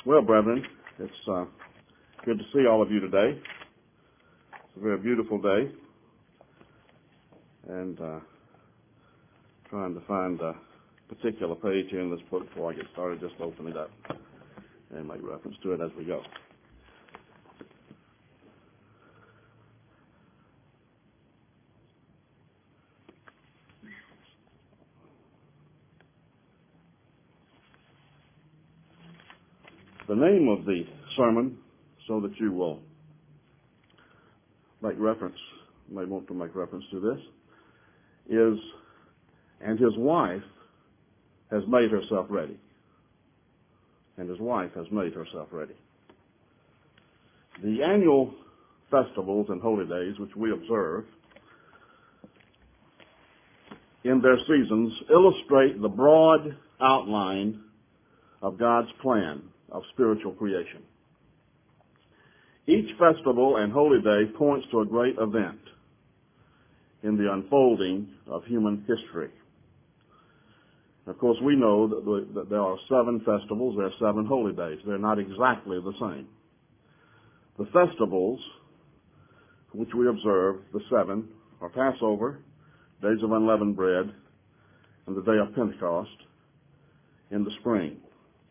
Well, brethren, it's good to see all of you today. It's a very beautiful day, and trying to find a particular page here in this book before I get started. Just open it up and make reference to it as we go. The name of the sermon, so that you will may want to make reference to this, is, "And his wife has made herself ready." And his wife has made herself ready. The annual festivals and holy days which we observe in their seasons illustrate the broad outline of God's plan of spiritual creation. Each festival and holy day points to a great event in the unfolding of human history. Of course, we know that there are 7 festivals, there are 7 holy days. They're not exactly the same. The festivals which we observe, the 7, are Passover, Days of Unleavened Bread, and the Day of Pentecost in the spring.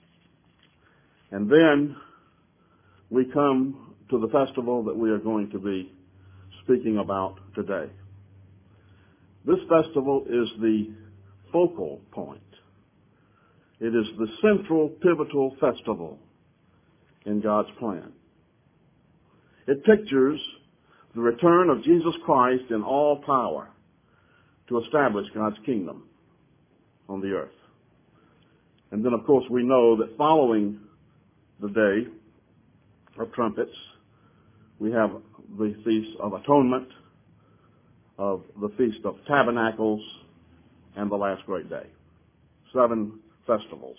And then we come to the festival that we are going to be speaking about today. This festival is the focal point. It is the central, pivotal festival in God's plan. It pictures the return of Jesus Christ in all power to establish God's kingdom on the earth. And then, of course, we know that following the Day of Trumpets, we have the Feast of Atonement, of the Feast of Tabernacles, and the last great day. 7 festivals.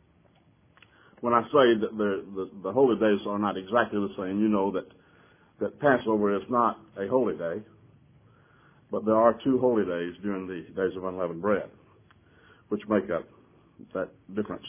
When I say that the holy days are not exactly the same, you know that Passover is not a holy day, but there are 2 holy days during the Days of Unleavened Bread, which make up that difference.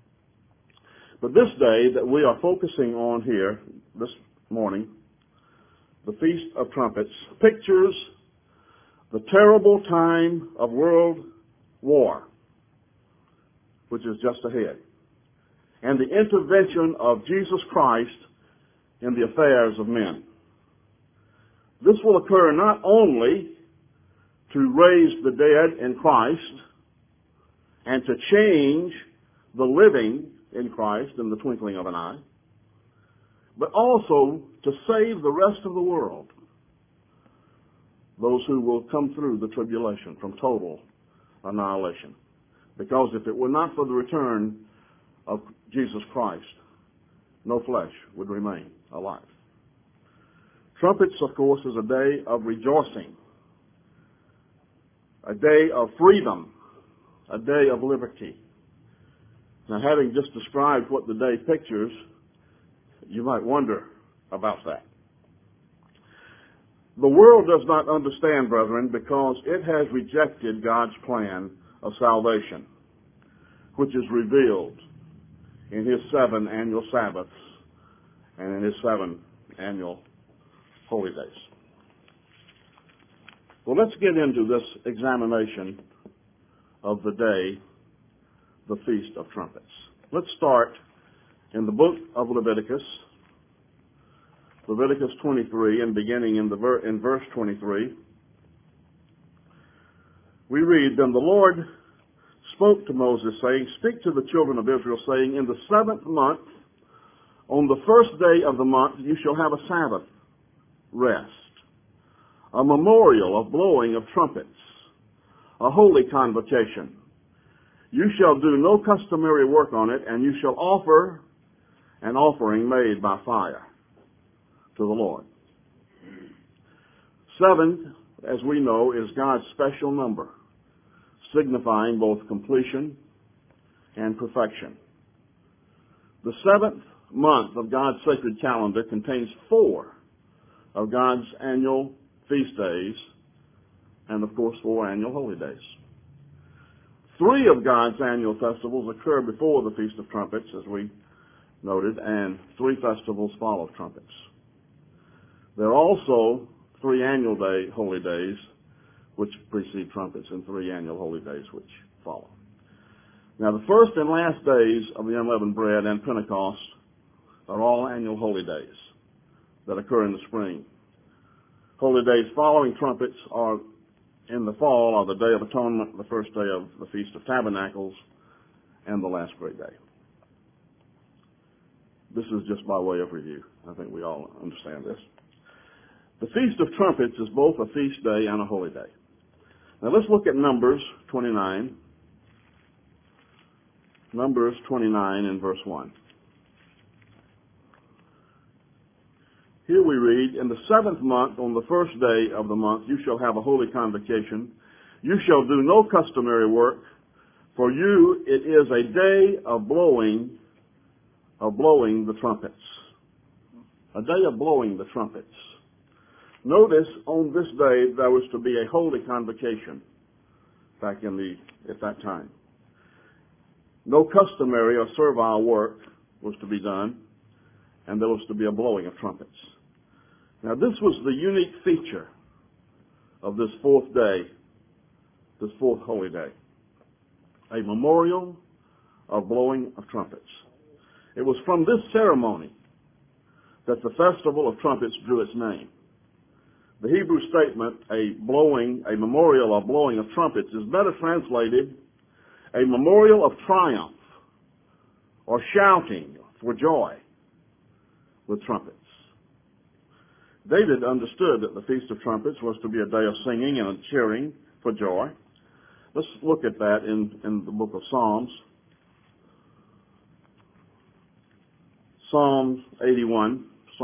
But this day that we are focusing on here this morning, the Feast of Trumpets, pictures the terrible time of world war, which is just ahead, and the intervention of Jesus Christ in the affairs of men. This will occur not only to raise the dead in Christ and to change the living in Christ in the twinkling of an eye, but also to save the rest of the world, those who will come through the tribulation from total annihilation. Because if it were not for the return of Jesus Christ, no flesh would remain alive. Trumpets, of course, is a day of rejoicing, a day of freedom, a day of liberty. Now, having just described what the day pictures, you might wonder about that. The world does not understand, brethren, because it has rejected God's plan of salvation, which is revealed in His 7 annual Sabbaths and in His 7 annual holy days. Well, let's get into this examination of the day, the Feast of Trumpets. Let's start in the book of Leviticus 23, and beginning in verse 23, we read, "Then the Lord spoke to Moses, saying, Speak to the children of Israel, saying, In the 7th month, on the first day of the month, you shall have a Sabbath rest, a memorial of blowing of trumpets, a holy convocation. You shall do no customary work on it, and you shall offer an offering made by fire to the Lord." 7, as we know, is God's special number, signifying both completion and perfection. The 7th month of God's sacred calendar contains 4 of God's annual feast days and, of course, 4 annual holy days. 3 of God's annual festivals occur before the Feast of Trumpets, as we noted, and 3 festivals follow trumpets. There are also 3 annual holy days which precede trumpets and 3 annual holy days which follow. Now, the first and last days of the unleavened bread and Pentecost are all annual holy days that occur in the spring. Holy days following trumpets are in the fall are the Day of Atonement, the first day of the Feast of Tabernacles, and the last great day. This is just by way of review. I think we all understand this. The Feast of Trumpets is both a feast day and a holy day. Now let's look at Numbers 29. Numbers 29 and verse 1. Here we read, "In the 7th month, on the first day of the month, you shall have a holy convocation. You shall do no customary work. For you it is a day of blowing the trumpets." A day of blowing the trumpets. Notice, on this day there was to be a holy convocation back at that time. No customary or servile work was to be done, and there was to be a blowing of trumpets. Now, this was the unique feature of this 4th day, this 4th holy day. A memorial of blowing of trumpets. It was from this ceremony that the Festival of Trumpets drew its name. The Hebrew statement, a memorial of blowing of trumpets, is better translated a memorial of triumph or shouting for joy with trumpets. David understood that the Feast of Trumpets was to be a day of singing and cheering for joy. Let's look at that in the book of Psalms. Psalm 81,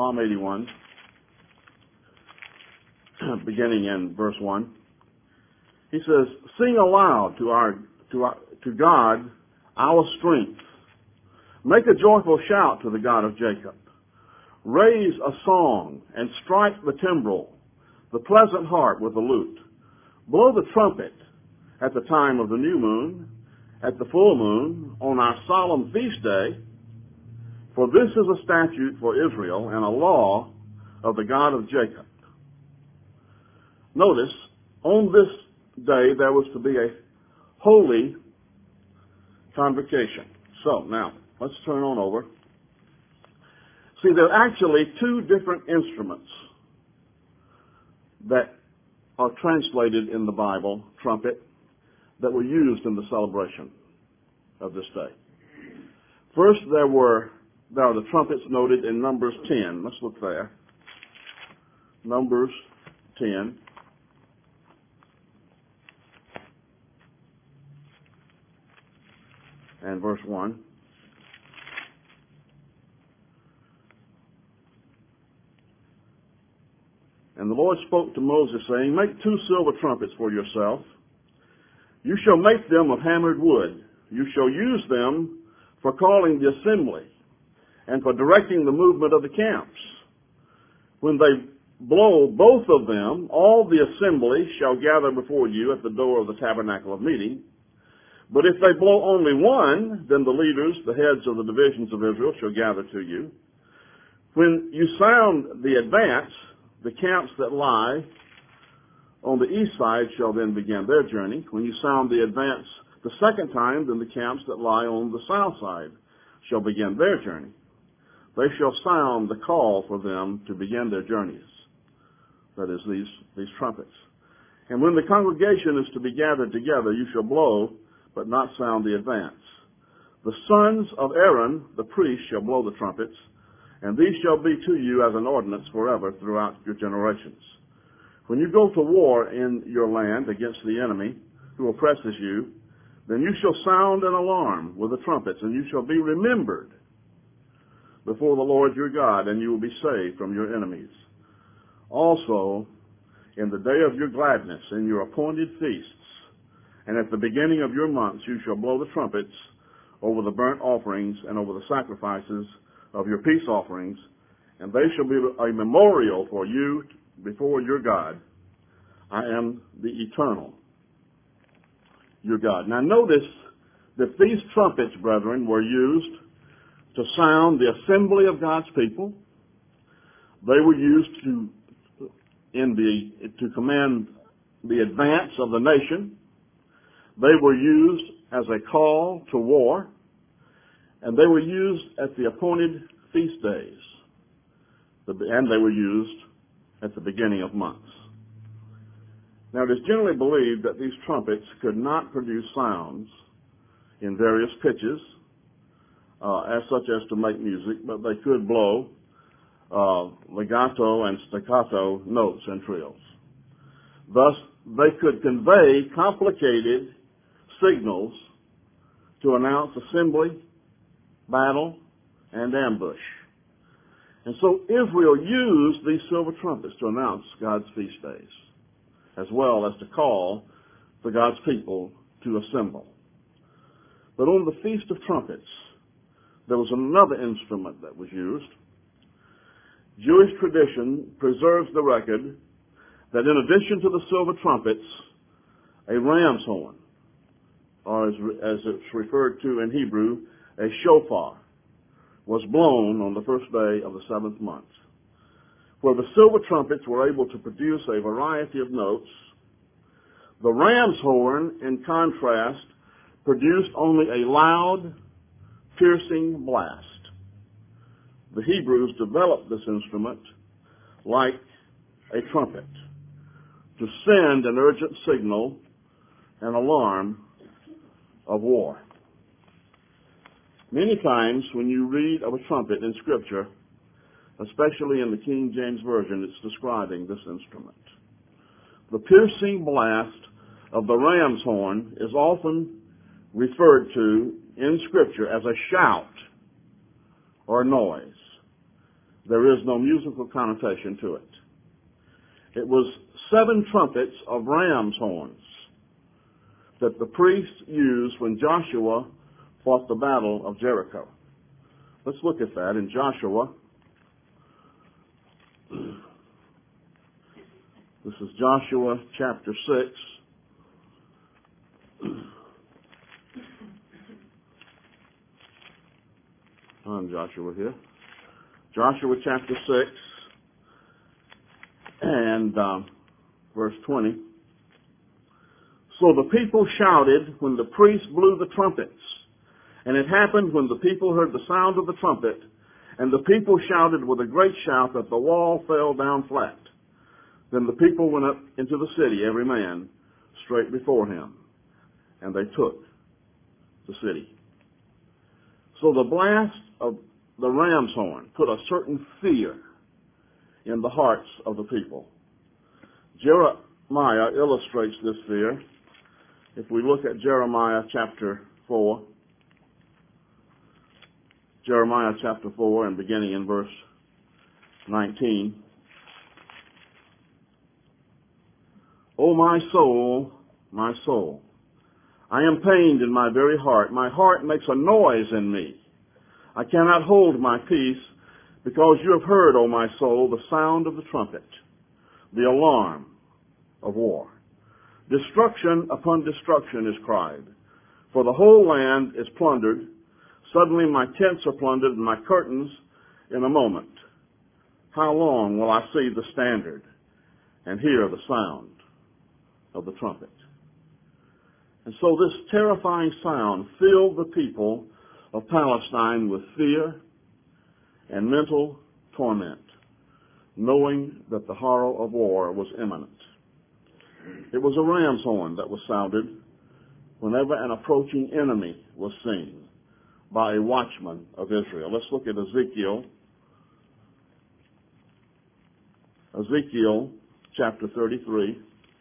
beginning in verse 1. He says, "Sing aloud to God, our strength. Make a joyful shout to the God of Jacob. Raise a song and strike the timbrel, the pleasant harp with the lute. Blow the trumpet at the time of the new moon, at the full moon, on our solemn feast day. For this is a statute for Israel and a law of the God of Jacob." Notice, on this day there was to be a holy convocation. So, now, let's turn on over. See, there are actually 2 different instruments that are translated in the Bible, trumpet, that were used in the celebration of this day. First, there are the trumpets noted in Numbers 10. Let's look there. Numbers 10. And verse 1. "And the Lord spoke to Moses, saying, Make 2 silver trumpets for yourself. You shall make them of hammered wood. You shall use them for calling the assembly and for directing the movement of the camps. When they blow both of them, all the assembly shall gather before you at the door of the tabernacle of meeting. But if they blow only one, then the leaders, the heads of the divisions of Israel, shall gather to you. When you sound the advance, the camps that lie on the east side shall then begin their journey. When you sound the advance the second time, then the camps that lie on the south side shall begin their journey. They shall sound the call for them to begin their journeys." That is, these trumpets. "And when the congregation is to be gathered together, you shall blow, but not sound the advance. The sons of Aaron, the priest, shall blow the trumpets, and these shall be to you as an ordinance forever throughout your generations. When you go to war in your land against the enemy who oppresses you, then you shall sound an alarm with the trumpets, and you shall be remembered before the Lord your God, and you will be saved from your enemies. Also, in the day of your gladness, in your appointed feasts, and at the beginning of your months, you shall blow the trumpets over the burnt offerings and over the sacrifices of your peace offerings, and they shall be a memorial for you before your God. I am the eternal, your God." Now notice that these trumpets, brethren, were used to sound the assembly of God's people. They were used to command the advance of the nation. They were used as a call to war, and they were used at the appointed feast days, and they were used at the beginning of months. Now, it is generally believed that these trumpets could not produce sounds in various pitches, as such as to make music, but they could blow legato and staccato notes and trills. Thus, they could convey complicated signals to announce assembly, battle, and ambush. And so Israel used these silver trumpets to announce God's feast days, as well as to call for God's people to assemble. But on the Feast of Trumpets, there was another instrument that was used. Jewish tradition preserves the record that in addition to the silver trumpets, a ram's horn, or as it's referred to in Hebrew, a shofar, was blown on the first day of the seventh month, where the silver trumpets were able to produce a variety of notes. The ram's horn, in contrast, produced only a loud, piercing blast. The Hebrews developed this instrument like a trumpet to send an urgent signal, an alarm of war. Many times when you read of a trumpet in Scripture, especially in the King James Version, it's describing this instrument. The piercing blast of the ram's horn is often referred to in Scripture as a shout or noise. There is no musical connotation to it. It was 7 trumpets of ram's horns that the priests used when Joshua fought the battle of Jericho. Let's look at that in Joshua. This is Joshua chapter 6. I'm Joshua here. Joshua chapter 6 and verse 20. So the people shouted when the priests blew the trumpets. And it happened when the people heard the sound of the trumpet, and the people shouted with a great shout that the wall fell down flat. Then the people went up into the city, every man, straight before him, and they took the city. So the blast of the ram's horn put a certain fear in the hearts of the people. Jeremiah illustrates this fear. If we look at Jeremiah chapter 4, Jeremiah chapter 4 and beginning in verse 19. O my soul, I am pained in my very heart. My heart makes a noise in me. I cannot hold my peace, because you have heard, O my soul, the sound of the trumpet, the alarm of war. Destruction upon destruction is cried, for the whole land is plundered. Suddenly my tents are plundered and my curtains in a moment. How long will I see the standard and hear the sound of the trumpet? And so this terrifying sound filled the people of Palestine with fear and mental torment, knowing that the horror of war was imminent. It was a ram's horn that was sounded whenever an approaching enemy was seen by a watchman of Israel. Let's look at Ezekiel. Ezekiel chapter 33,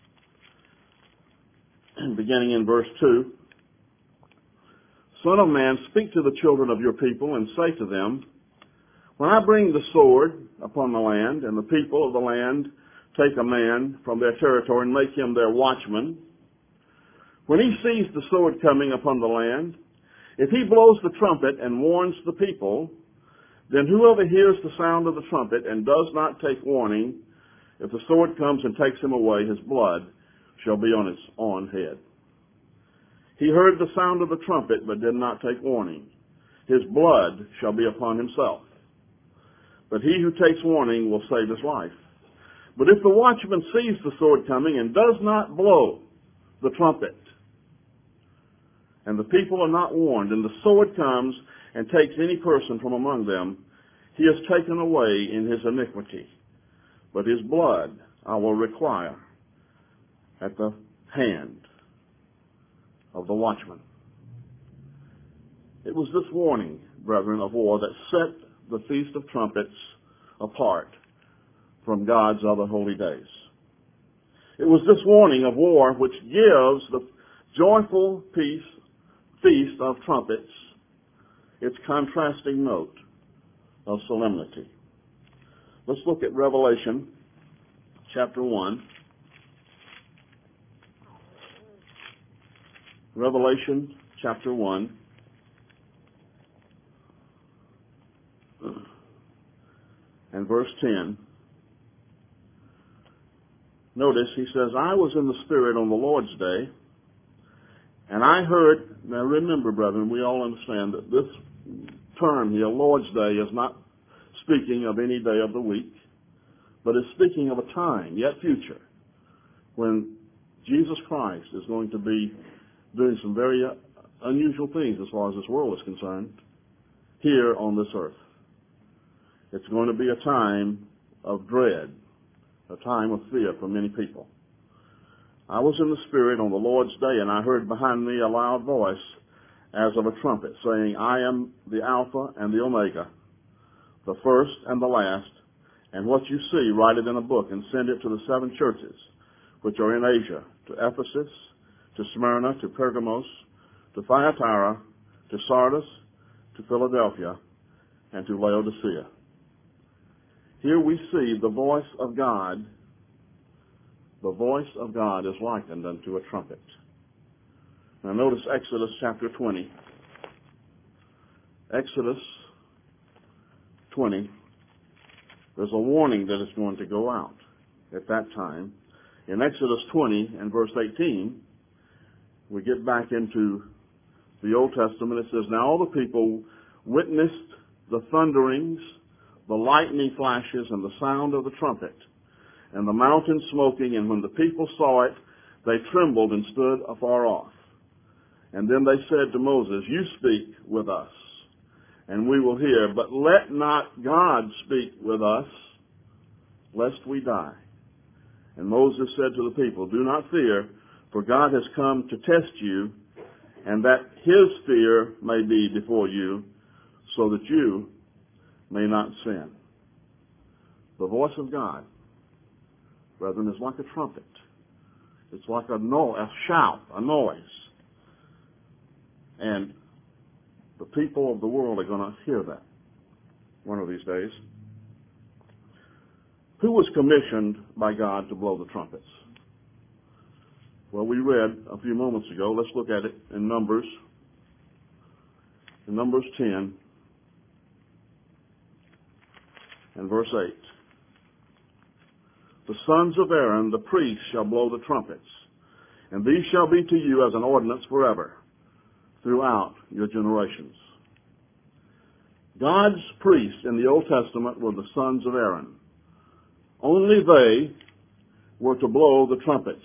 beginning in verse 2. Son of man, speak to the children of your people and say to them, when I bring the sword upon the land, and the people of the land take a man from their territory and make him their watchman, when he sees the sword coming upon the land, if he blows the trumpet and warns the people, then whoever hears the sound of the trumpet and does not take warning, if the sword comes and takes him away, his blood shall be on his own head. He heard the sound of the trumpet, but did not take warning. his blood shall be upon himself. But he who takes warning will save his life. But if the watchman sees the sword coming and does not blow the trumpet, and the people are not warned, and the sword comes and takes any person from among them, he is taken away in his iniquity. But his blood I will require at the hand of the watchman. It was this warning, brethren, of war that set the Feast of Trumpets apart from God's other holy days. It was this warning of war which gives the joyful Feast of Trumpets its contrasting note of solemnity. Let's look at Revelation chapter 1. Revelation chapter 1. And verse 10. Notice he says, I was in the Spirit on the Lord's day, and I heard, now remember, brethren, we all understand that this term here, Lord's Day, is not speaking of any day of the week, but is speaking of a time, yet future, when Jesus Christ is going to be doing some very unusual things as far as this world is concerned here on this earth. It's going to be a time of dread, a time of fear for many people. I was in the Spirit on the Lord's day, and I heard behind me a loud voice as of a trumpet, saying, I am the Alpha and the Omega, the first and the last, and what you see, write it in a book and send it to the 7 churches which are in Asia, to Ephesus, to Smyrna, to Pergamos, to Thyatira, to Sardis, to Philadelphia, and to Laodicea. Here we see the voice of God. The voice of God is likened unto a trumpet. Now notice Exodus chapter 20. Exodus 20. There's a warning that is going to go out at that time. In Exodus 20 and verse 18, we get back into the Old Testament. It says, Now all the people witnessed the thunderings, the lightning flashes, and the sound of the trumpet, and the mountain smoking, and when the people saw it, they trembled and stood afar off. And then they said to Moses, You speak with us, and we will hear, but let not God speak with us, lest we die. And Moses said to the people, Do not fear, for God has come to test you, and that his fear may be before you, so that you may not sin. The voice of God, brethren, is like a trumpet. It's like a shout, a noise. And the people of the world are going to hear that one of these days. Who was commissioned by God to blow the trumpets? Well, we read a few moments ago. Let's look at it in Numbers. In Numbers 10 and verse 8. The sons of Aaron, the priests, shall blow the trumpets, and these shall be to you as an ordinance forever, throughout your generations. God's priests in the Old Testament were the sons of Aaron. Only they were to blow the trumpets.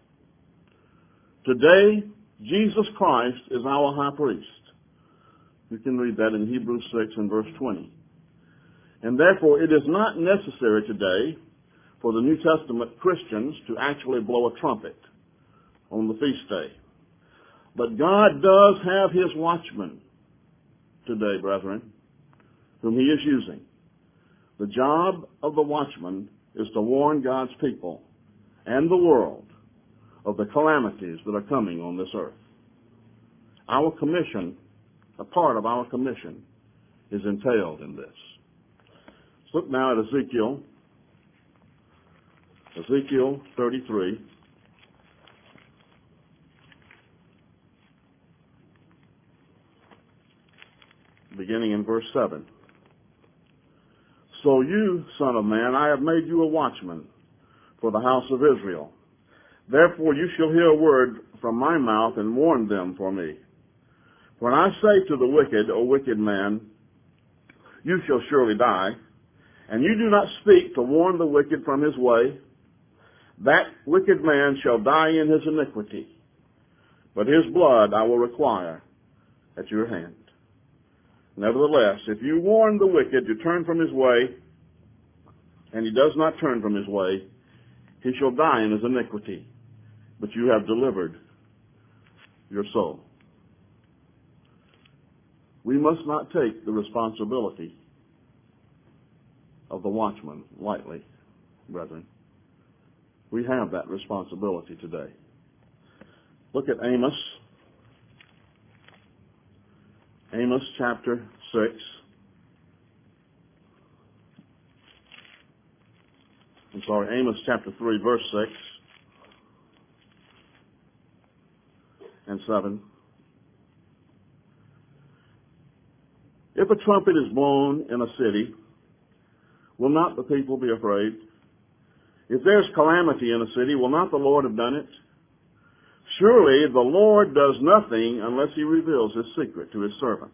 Today, Jesus Christ is our high priest. You can read that in Hebrews 6 and verse 20. And therefore, it is not necessary today for the New Testament Christians to actually blow a trumpet on the feast day. But God does have his watchmen today, brethren, whom he is using. The job of the watchman is to warn God's people and the world of the calamities that are coming on this earth. Our commission, a part of our commission, is entailed in this. Let's look now at Ezekiel 33. Beginning in verse 7. So you, son of man, I have made you a watchman for the house of Israel. Therefore you shall hear a word from my mouth and warn them for me. When I say to the wicked, O wicked man, you shall surely die, and you do not speak to warn the wicked from his way, that wicked man shall die in his iniquity, but his blood I will require at your hand. Nevertheless, if you warn the wicked to turn from his way, and he does not turn from his way, he shall die in his iniquity, but you have delivered your soul. We must not take the responsibility of the watchman lightly, brethren. We have that responsibility today. Look at Amos. Amos chapter 6. Amos chapter 3, verse 6 and 7. If a trumpet is blown in a city, will not the people be afraid? If there's calamity in a city, will not the Lord have done it? Surely the Lord does nothing unless he reveals his secret to his servants,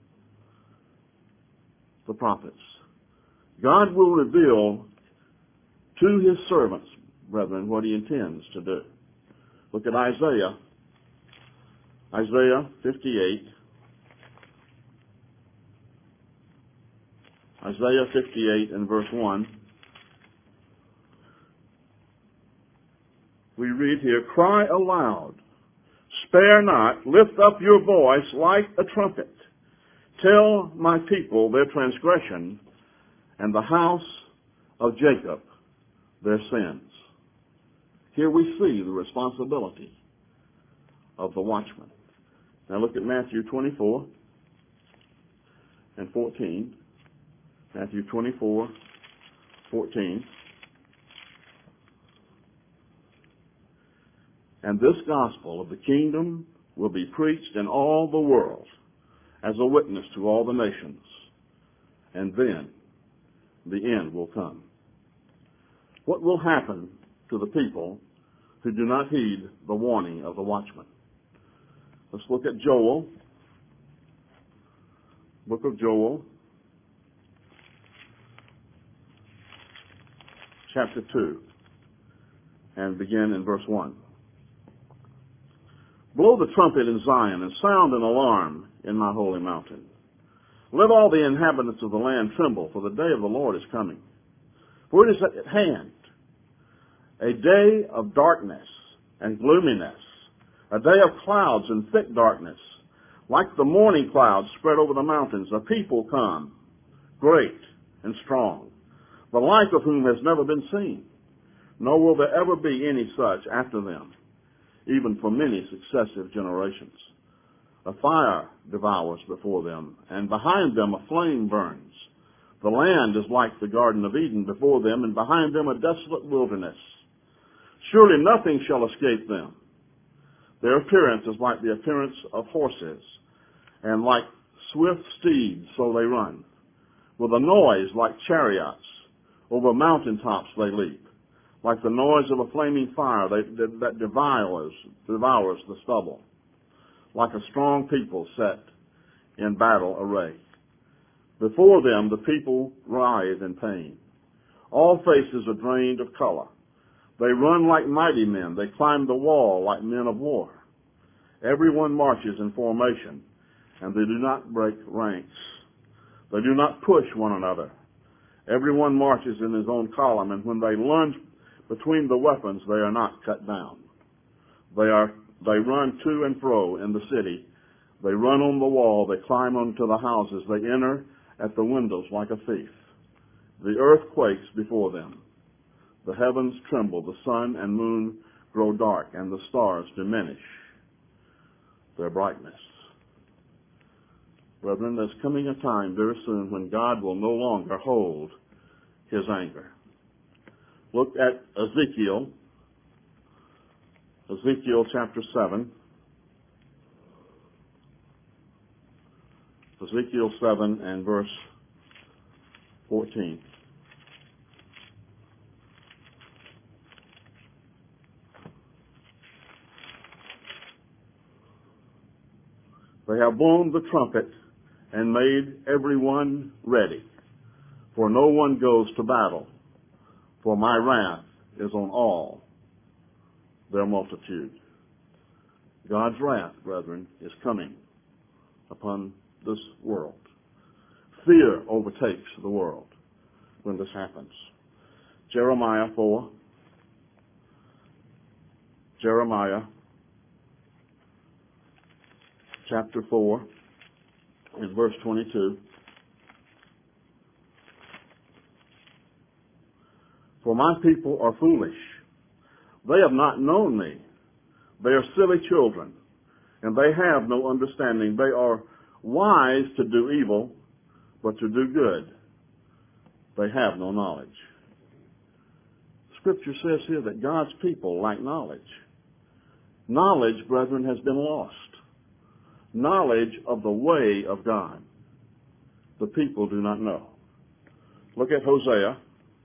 the prophets. God will reveal to his servants, brethren, what he intends to do. Look at Isaiah 58. Isaiah 58 and verse 1. We read here, cry aloud, spare not, lift up your voice like a trumpet. Tell my people their transgression, and the house of Jacob their sins. Here we see the responsibility of the watchman. Now look at Matthew 24 and 14. Matthew 24, 14. And this gospel of the kingdom will be preached in all the world as a witness to all the nations, and then the end will come. What will happen to the people who do not heed the warning of the watchman? Let's look at Joel, book of Joel, chapter 2, and begin in verse 1. Blow the trumpet in Zion and sound an alarm in my holy mountain. Let all the inhabitants of the land tremble, for the day of the Lord is coming. For it is at hand, a day of darkness and gloominess, a day of clouds and thick darkness. Like the morning clouds spread over the mountains, a people come, great and strong, the like of whom has never been seen, nor will there ever be any such after them, even for many successive generations. A fire devours before them, and behind them a flame burns. The land is like the Garden of Eden before them, and behind them a desolate wilderness. Surely nothing shall escape them. Their appearance is like the appearance of horses, and like swift steeds so they run. With a noise like chariots, over mountaintops they leap. Like the noise of a flaming fire that devours the stubble. Like a strong people set in battle array. Before them the people writhe in pain. All faces are drained of color. They run like mighty men. They climb the wall like men of war. Everyone marches in formation, and they do not break ranks. They do not push one another. Everyone marches in his own column, and when they lunge between the weapons, they are not cut down. They run to and fro in the city. They run on the wall. They climb onto the houses. They enter at the windows like a thief. The earth quakes before them. The heavens tremble. The sun and moon grow dark, and the stars diminish their brightness. Brethren, there's coming a time very soon when God will no longer hold his anger. Look at Ezekiel chapter 7. Ezekiel 7 and verse 14. They have blown the trumpet and made everyone ready. For no one goes to battle, for my wrath is on all their multitude. God's wrath, brethren, is coming upon this world. Fear overtakes the world when this happens. Jeremiah 4. Jeremiah chapter 4 in verse 22. For my people are foolish. They have not known me. They are silly children, and they have no understanding. They are wise to do evil, but to do good they have no knowledge. Scripture says here that God's people lack knowledge. Knowledge, brethren, has been lost. Knowledge of the way of God. The people do not know. Look at Hosea.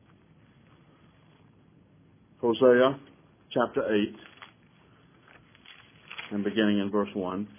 Hosea chapter 8 and beginning in verse 1.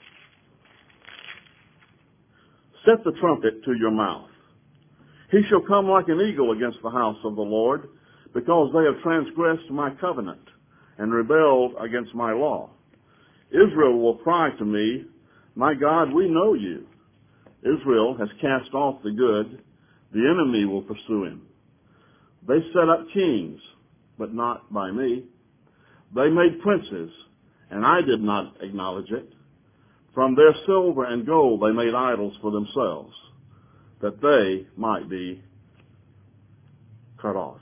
Set the trumpet to your mouth. He shall come like an eagle against the house of the Lord, because they have transgressed my covenant and rebelled against my law. Israel will cry to me, my God, we know you. Israel has cast off the good. The enemy will pursue him. They set up kings, but not by me. They made princes, and I did not acknowledge it. From their silver and gold they made idols for themselves, that they might be cut off.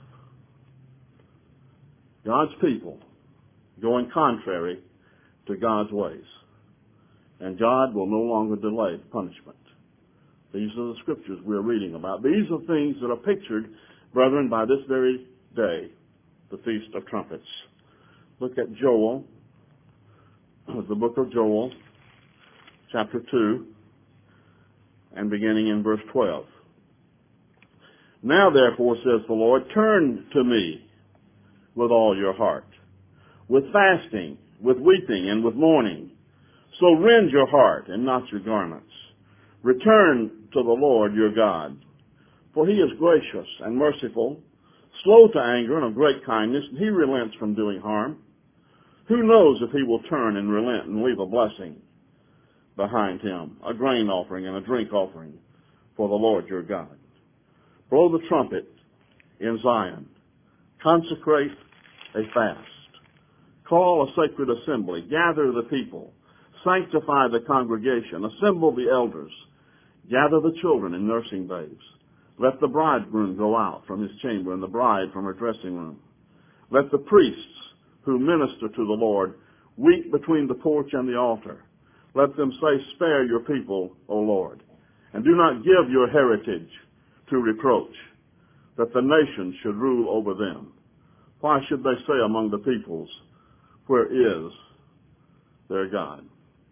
God's people going contrary to God's ways. And God will no longer delay punishment. These are the scriptures we're reading about. These are things that are pictured, brethren, by this very day, the Feast of Trumpets. Look at Joel, the book of Joel, chapter 2, and beginning in verse 12. Now therefore, says the Lord, turn to me with all your heart, with fasting, with weeping, and with mourning. So rend your heart and not your garments. Return to the Lord your God, for he is gracious and merciful, slow to anger and of great kindness, and he relents from doing harm. Who knows if he will turn and relent and leave a blessing behind him, a grain offering and a drink offering for the Lord your God. Blow the trumpet in Zion. Consecrate a fast. Call a sacred assembly. Gather the people. Sanctify the congregation. Assemble the elders. Gather the children and nursing babes. Let the bridegroom go out from his chamber and the bride from her dressing room. Let the priests who minister to the Lord weep between the porch and the altar. Let them say, spare your people, O Lord, and do not give your heritage to reproach, that the nations should rule over them. Why should they say among the peoples, where is their God?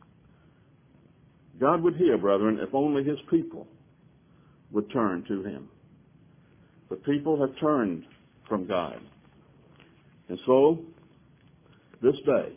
God would hear, brethren, if only his people would turn to him. The people have turned from God. And so, this day,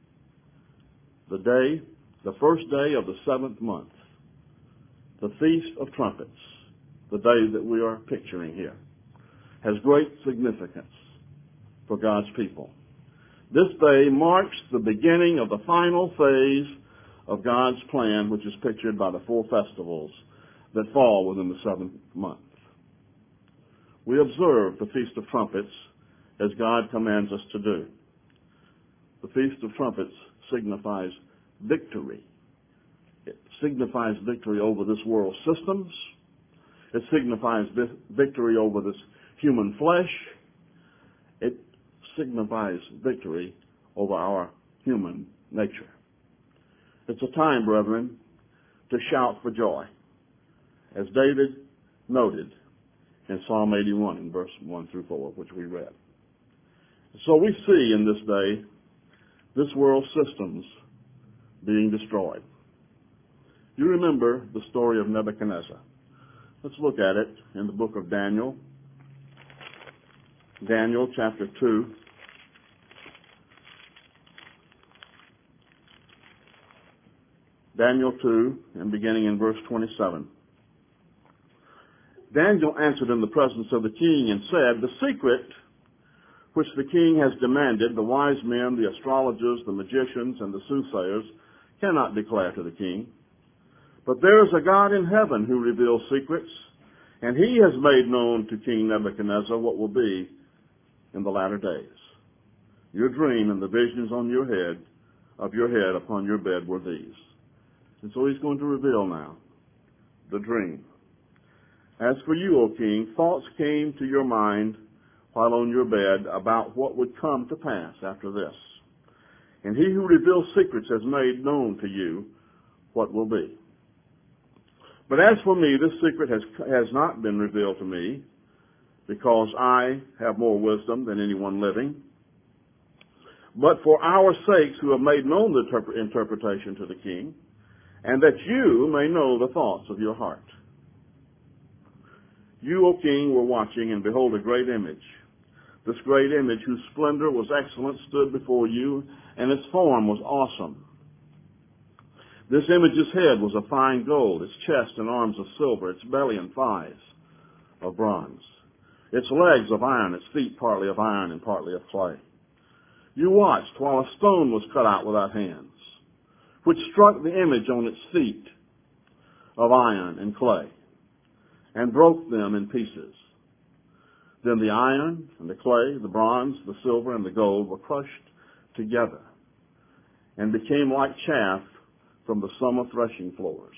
the first day of the 7th month, the Feast of Trumpets, the day that we are picturing here, has great significance for God's people. This day marks the beginning of the final phase of God's plan, which is pictured by the 4 festivals that fall within the 7th month. We observe the Feast of Trumpets as God commands us to do. The Feast of Trumpets signifies victory. It signifies victory over this world's systems. It signifies victory over this human flesh. It signifies victory over our human nature. It's a time, brethren, to shout for joy, as David noted in Psalm 81 in verse 1 through 4, which we read. So we see in this day this world's systems being destroyed. You remember the story of Nebuchadnezzar. Let's look at it in the book of Daniel. Daniel chapter 2. Daniel 2, and beginning in verse 27. Daniel answered in the presence of the king and said, "The secret which the king has demanded, the wise men, the astrologers, the magicians, and the soothsayers cannot declare to the king. But there is a God in heaven who reveals secrets, and he has made known to King Nebuchadnezzar what will be in the latter days. Your dream and the visions on your head, upon your bed were these." And so he's going to reveal now the dream. "As for you, O king, thoughts came to your mind while on your bed about what would come to pass after this. And he who reveals secrets has made known to you what will be. But as for me, this secret has not been revealed to me, because I have more wisdom than anyone living. But for our sakes who have made known the interpretation to the king, and that you may know the thoughts of your heart. You, O king, were watching, and behold, a great image. This great image, whose splendor was excellent, stood before you, and its form was awesome. This image's head was of fine gold, its chest and arms of silver, its belly and thighs of bronze, its legs of iron, its feet partly of iron and partly of clay. You watched while a stone was cut out without hands, which struck the image on its feet of iron and clay, and broke them in pieces. Then the iron and the clay, the bronze, the silver, and the gold were crushed together and became like chaff from the summer threshing floors,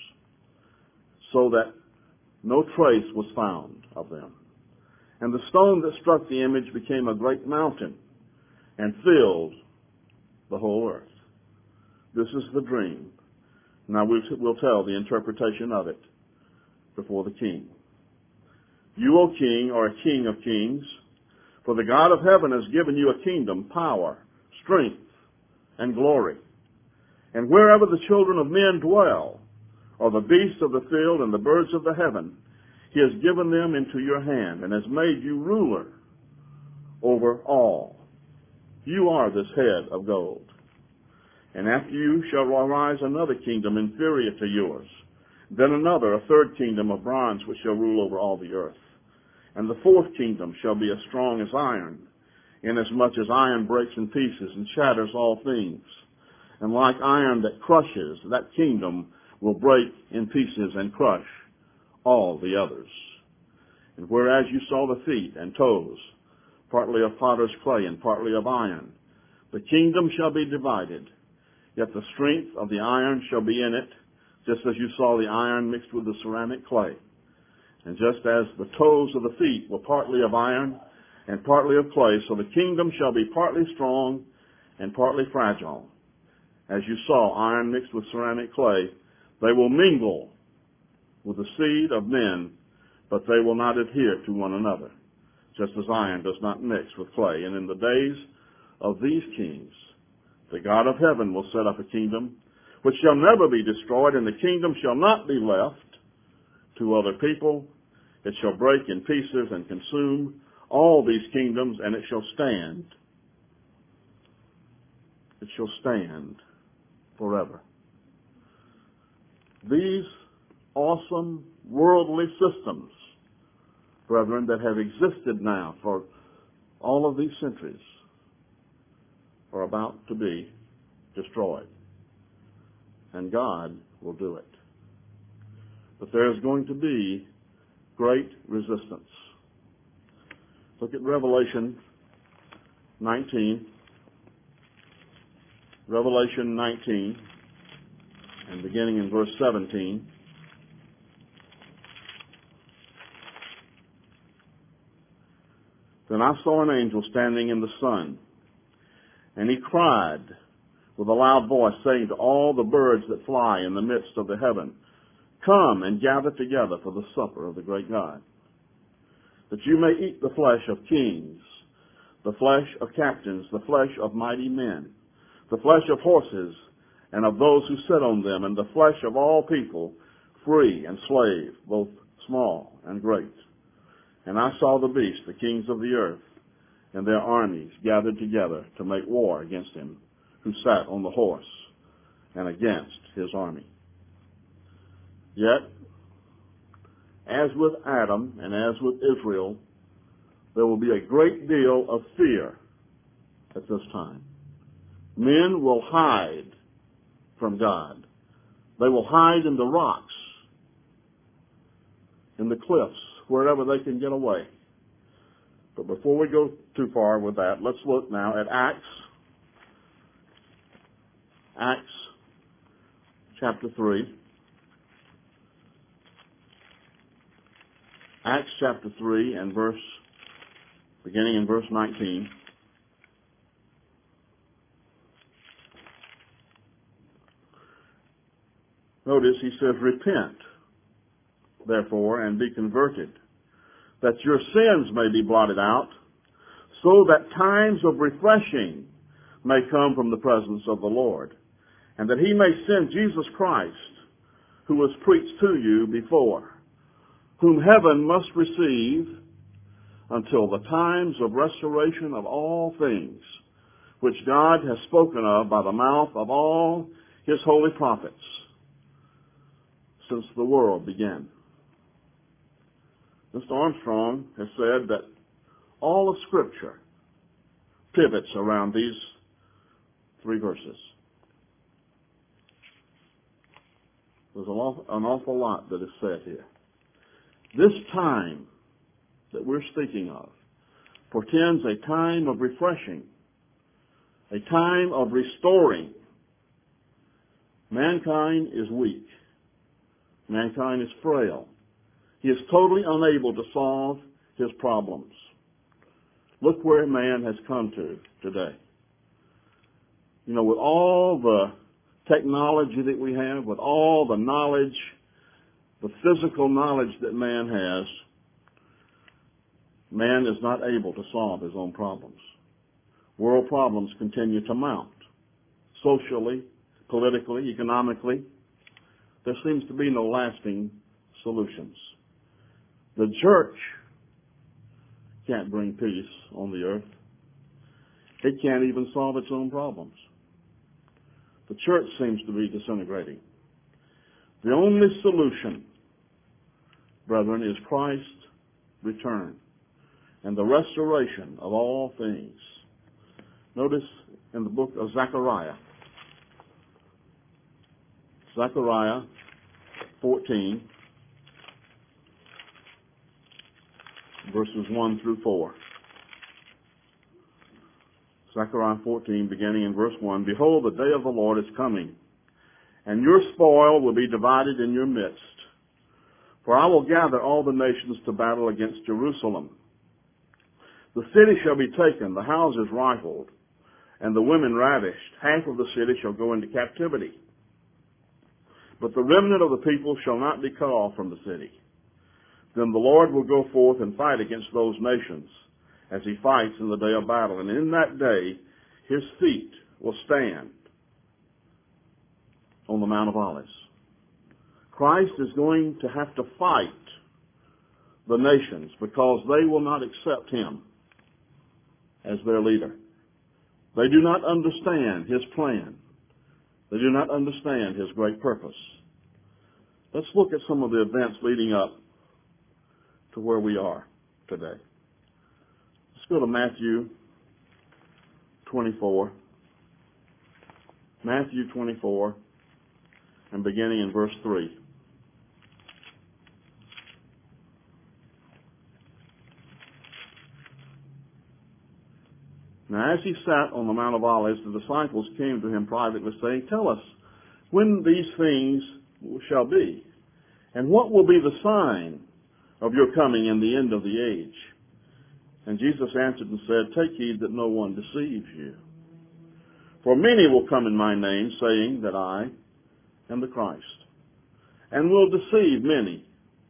so that no trace was found of them. And the stone that struck the image became a great mountain and filled the whole earth. This is the dream. Now we'll tell the interpretation of it before the king. You, O king, are a king of kings, for the God of heaven has given you a kingdom, power, strength, and glory. And wherever the children of men dwell, or the beasts of the field and the birds of the heaven, he has given them into your hand and has made you ruler over all. You are this head of gold. And after you shall arise another kingdom inferior to yours, then another, a third kingdom of bronze, which shall rule over all the earth. And the fourth kingdom shall be as strong as iron, inasmuch as iron breaks in pieces and shatters all things. And like iron that crushes, that kingdom will break in pieces and crush all the others. And whereas you saw the feet and toes, partly of potter's clay and partly of iron, the kingdom shall be divided, yet the strength of the iron shall be in it, just as you saw the iron mixed with the ceramic clay. And just as the toes of the feet were partly of iron and partly of clay, so the kingdom shall be partly strong and partly fragile. As you saw iron mixed with ceramic clay, they will mingle with the seed of men, but they will not adhere to one another, just as iron does not mix with clay. And in the days of these kings, the God of heaven will set up a kingdom which shall never be destroyed, and the kingdom shall not be left to other people. It shall break in pieces and consume all these kingdoms, and it shall stand. It shall stand forever. These awesome worldly systems, brethren, that have existed now for all of these centuries, are about to be destroyed. And God will do it. But there is going to be great resistance. Look at Revelation 19. Revelation 19, and beginning in verse 17. Then I saw an angel standing in the sun, and he cried with a loud voice, saying to all the birds that fly in the midst of the heaven, "Come and gather together for the supper of the great God, that you may eat the flesh of kings, the flesh of captains, the flesh of mighty men, the flesh of horses and of those who sit on them, and the flesh of all people, free and slave, both small and great. And I saw the beast, the kings of the earth, and their armies gathered together to make war against him who sat on the horse and against his army. Yet, as with Adam and as with Israel, there will be a great deal of fear at this time. Men will hide from God. They will hide in the rocks, in the cliffs, wherever they can get away. But before we go too far with that, let's look now at Acts chapter 3. Acts chapter 3 and beginning in verse 19. Notice he says, "Repent, therefore, and be converted, that your sins may be blotted out, so that times of refreshing may come from the presence of the Lord, and that he may send Jesus Christ, who was preached to you before, whom heaven must receive until the times of restoration of all things, which God has spoken of by the mouth of all his holy prophets since the world began." Mr. Armstrong has said that all of Scripture pivots around these three verses. There's an awful lot that is said here. This time that we're speaking of portends a time of refreshing, a time of restoring. Mankind is weak. Mankind is frail. He is totally unable to solve his problems. Look where man has come to today. You know, with all the technology that we have, with all the knowledge, the physical knowledge that man has, man is not able to solve his own problems. World problems continue to mount. Socially, politically, economically, there seems to be no lasting solutions. The church can't bring peace on the earth. It can't even solve its own problems. The church seems to be disintegrating. The only solution, brethren, is Christ's return and the restoration of all things. Notice in the book of Zechariah 14, verses 1 through 4. Zechariah 14, beginning in verse 1, "Behold, the day of the Lord is coming, and your spoil will be divided in your midst. For I will gather all the nations to battle against Jerusalem. The city shall be taken, the houses rifled, and the women ravished. Half of the city shall go into captivity. But the remnant of the people shall not be cut off from the city. Then the Lord will go forth and fight against those nations, as he fights in the day of battle. And in that day, his feet will stand on the Mount of Olives." Christ is going to have to fight the nations because they will not accept him as their leader. They do not understand his plan. They do not understand his great purpose. Let's look at some of the events leading up to where we are today. Let's go to Matthew 24. Matthew 24, and beginning in verse 3. "Now as he sat on the Mount of Olives, the disciples came to him privately, saying, 'Tell us when these things shall be, and what will be the sign of your coming and the end of the age?' And Jesus answered and said, 'Take heed that no one deceives you. For many will come in my name, saying that I am the Christ, and will deceive many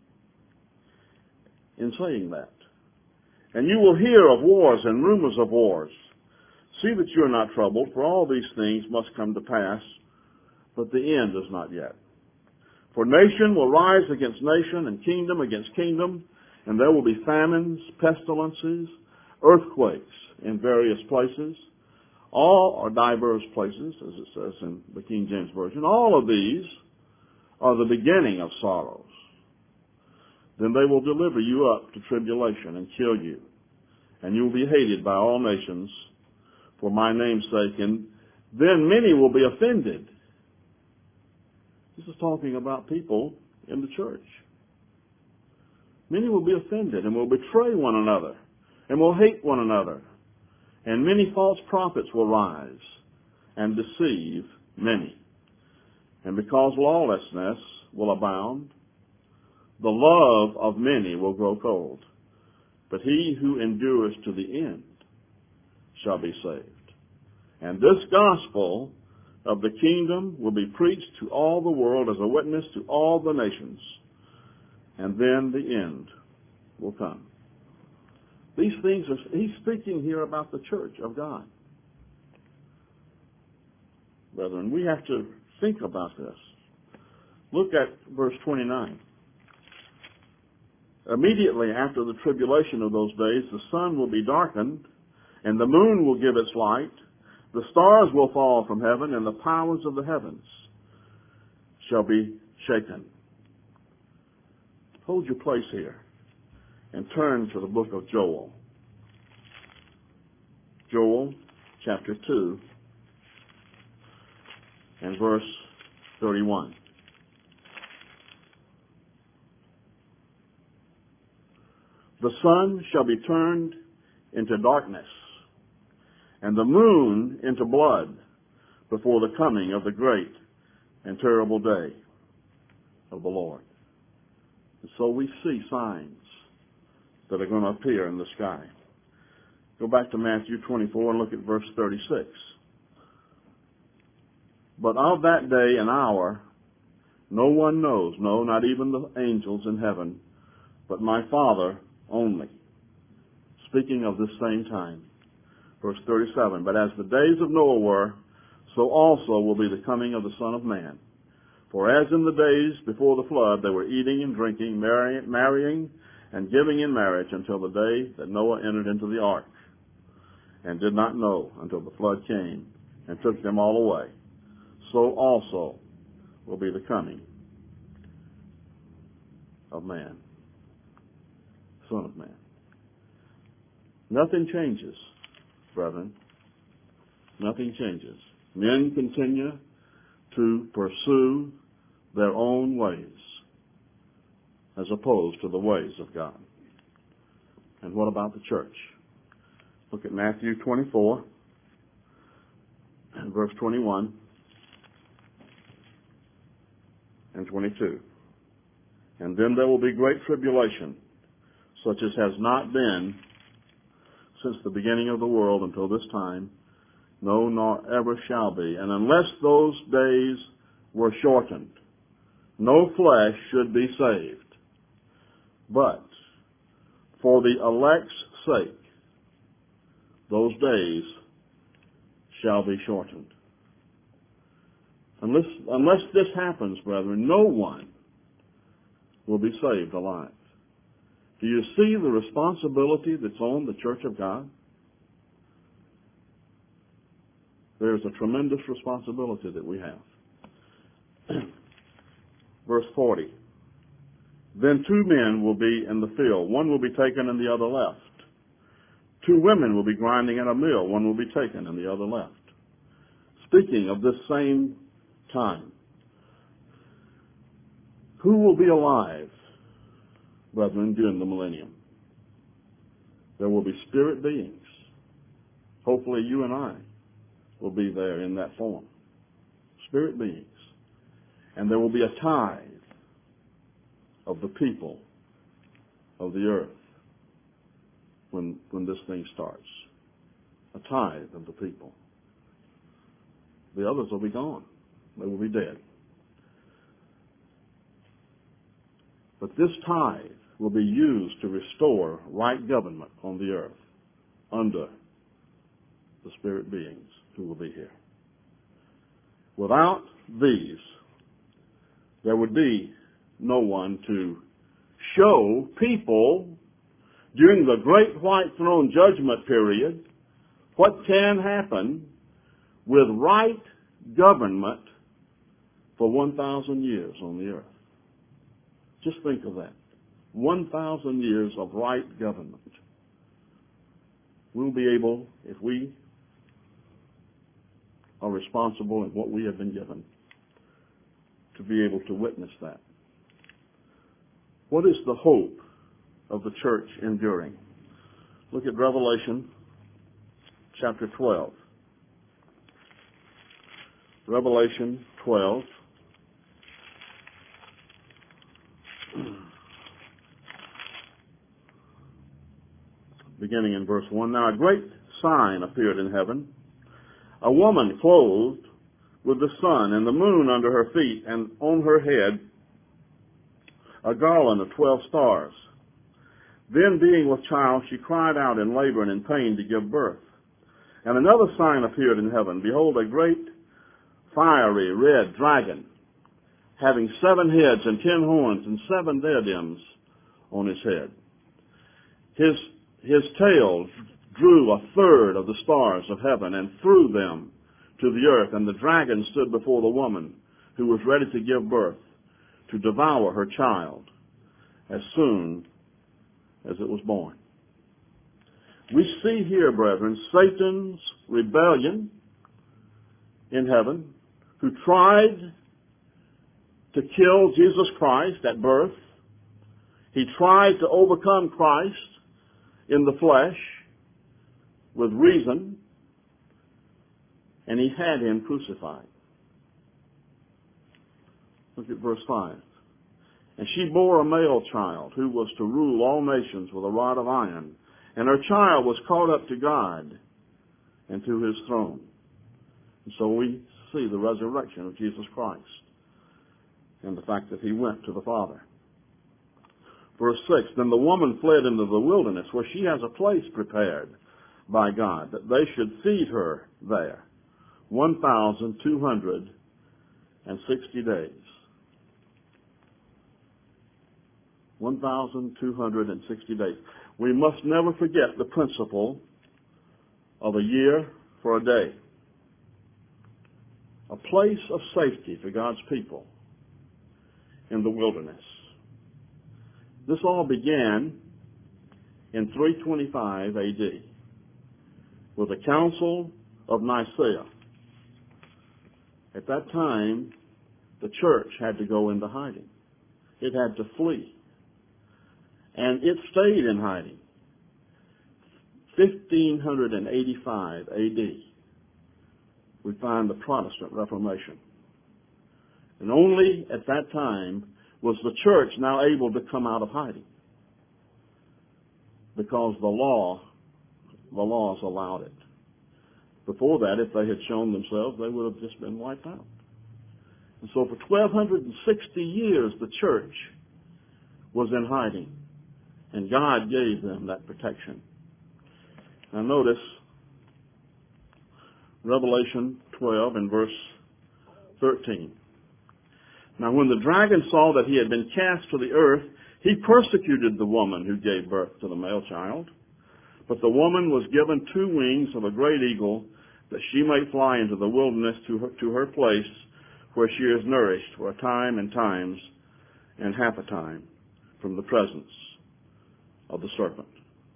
in saying that. And you will hear of wars and rumors of wars. See that you are not troubled, for all these things must come to pass, but the end is not yet. For nation will rise against nation, and kingdom against kingdom, and there will be famines, pestilences, earthquakes in various places, all are diverse places, as it says in the King James Version. All of these are the beginning of sorrows. Then they will deliver you up to tribulation and kill you, and you will be hated by all nations for my name's sake, and then many will be offended. This is talking about people in the church. Many will be offended and will betray one another and will hate one another. And many false prophets will rise and deceive many. And because lawlessness will abound, the love of many will grow cold. But he who endures to the end shall be saved. And this gospel of the kingdom will be preached to all the world as a witness to all the nations. And then the end will come. These things he's speaking here about the church of God. Brethren, we have to think about this. Look at verse 29. Immediately after the tribulation of those days, the sun will be darkened, and the moon will give its light. The stars will fall from heaven, and the powers of the heavens shall be shaken. Hold your place here and turn to the book of Joel. Joel chapter 2 and verse 31. The sun shall be turned into darkness, and the moon into blood before the coming of the great and terrible day of the Lord. And so we see signs that are going to appear in the sky. Go back to Matthew 24 and look at verse 36. But of that day and hour no one knows, no, not even the angels in heaven, but my Father only. Speaking of this same time. Verse 37, but as the days of Noah were, so also will be the coming of the Son of Man. For as in the days before the flood, they were eating and drinking, marrying and giving in marriage until the day that Noah entered into the ark, and did not know until the flood came and took them all away. So also will be the coming of man, Son of Man. Nothing changes, brethren. Nothing changes. Men continue to pursue their own ways as opposed to the ways of God. And what about the church? Look at Matthew 24 and verse 21 and 22. And then there will be great tribulation, such as has not been since the beginning of the world until this time, no, nor ever shall be. And unless those days were shortened, no flesh should be saved. But for the elect's sake, those days shall be shortened. Unless this happens, brethren, no one will be saved alive. Do you see the responsibility that's on the church of God? There's a tremendous responsibility that we have. Verse 40. Then two men will be in the field. One will be taken and the other left. Two women will be grinding at a mill. One will be taken and the other left. Speaking of this same time, who will be alive, brethren, during the millennium? There will be spirit beings. Hopefully you and I will be there in that form. Spirit beings. And there will be a tithe of the people of the earth when this thing starts. A tithe of the people. The others will be gone. They will be dead. But this tithe will be used to restore right government on the earth under the spirit beings who will be here. Without these, there would be no one to show people during the great white throne judgment period what can happen with right government for 1,000 years on the earth. Just think of that. 1,000 years of right government. We'll be able, if we are responsible in what we have been given, to be able to witness that. What is the hope of the church enduring? Look at Revelation chapter 12. Revelation 12. Beginning in verse 1. Now a great sign appeared in heaven, a woman clothed with the sun and the moon under her feet, and on her head a garland of 12 stars. Then, being with child, she cried out in labor and in pain to give birth. And another sign appeared in heaven. Behold, a great fiery red dragon, having 7 heads and 10 horns and 7 diadems on his head. His tail drew a third of the stars of heaven and threw them to the earth. And the dragon stood before the woman who was ready to give birth, to devour her child as soon as it was born. We see here, brethren, Satan's rebellion in heaven, who tried to kill Jesus Christ at birth. He tried to overcome Christ in the flesh with reason, and he had him crucified. Look at verse 5. And she bore a male child who was to rule all nations with a rod of iron. And her child was caught up to God and to his throne. And so we see the resurrection of Jesus Christ and the fact that he went to the Father. Verse 6, then the woman fled into the wilderness, where she has a place prepared by God, that they should feed her there 1,260 days. 1,260 days. We must never forget the principle of a year for a day. A place of safety for God's people in the wilderness. This all began in 325 A.D. with the Council of Nicaea. At that time, the church had to go into hiding. It had to flee. And it stayed in hiding. 1585 A.D. we find the Protestant Reformation. And only at that time was the church now able to come out of hiding, because the laws allowed it. Before that, if they had shown themselves, they would have just been wiped out. And so for 1,260 years, the church was in hiding, and God gave them that protection. Now notice Revelation 12 and verse 13. Now when the dragon saw that he had been cast to the earth, he persecuted the woman who gave birth to the male child. But the woman was given 2 wings of a great eagle, that she might fly into the wilderness to her place, where she is nourished for a time and times and half a time from the presence of the serpent.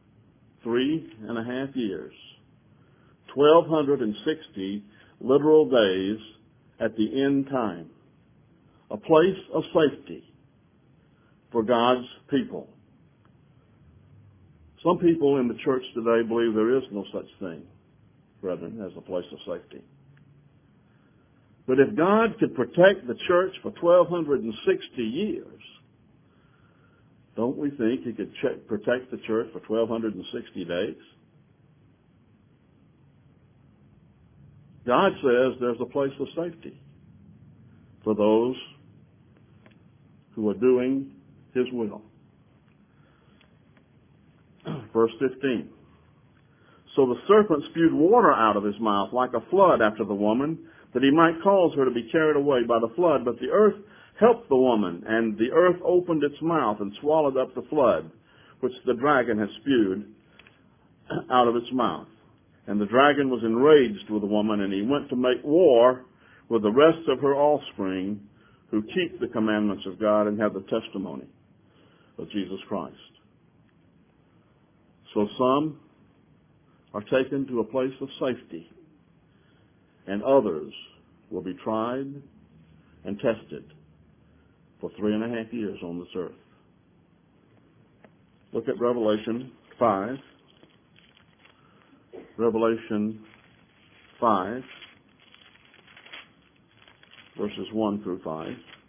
3.5 years. 1,260 literal days at the end time. A place of safety for God's people. Some people in the church today believe there is no such thing, brethren, as a place of safety. But if God could protect the church for 1,260 years, don't we think he could protect the church for 1,260 days? God says there's a place of safety for those who are doing his will. Verse 15. So the serpent spewed water out of his mouth like a flood after the woman, that he might cause her to be carried away by the flood. But the earth helped the woman, and the earth opened its mouth and swallowed up the flood, which the dragon had spewed out of its mouth. And the dragon was enraged with the woman, and he went to make war with the rest of her offspring, who keep the commandments of God and have the testimony of Jesus Christ. So some are taken to a place of safety, and others will be tried and tested for 3.5 years on this earth. Look at Revelation 5. Revelation 5, verses 1 through 5.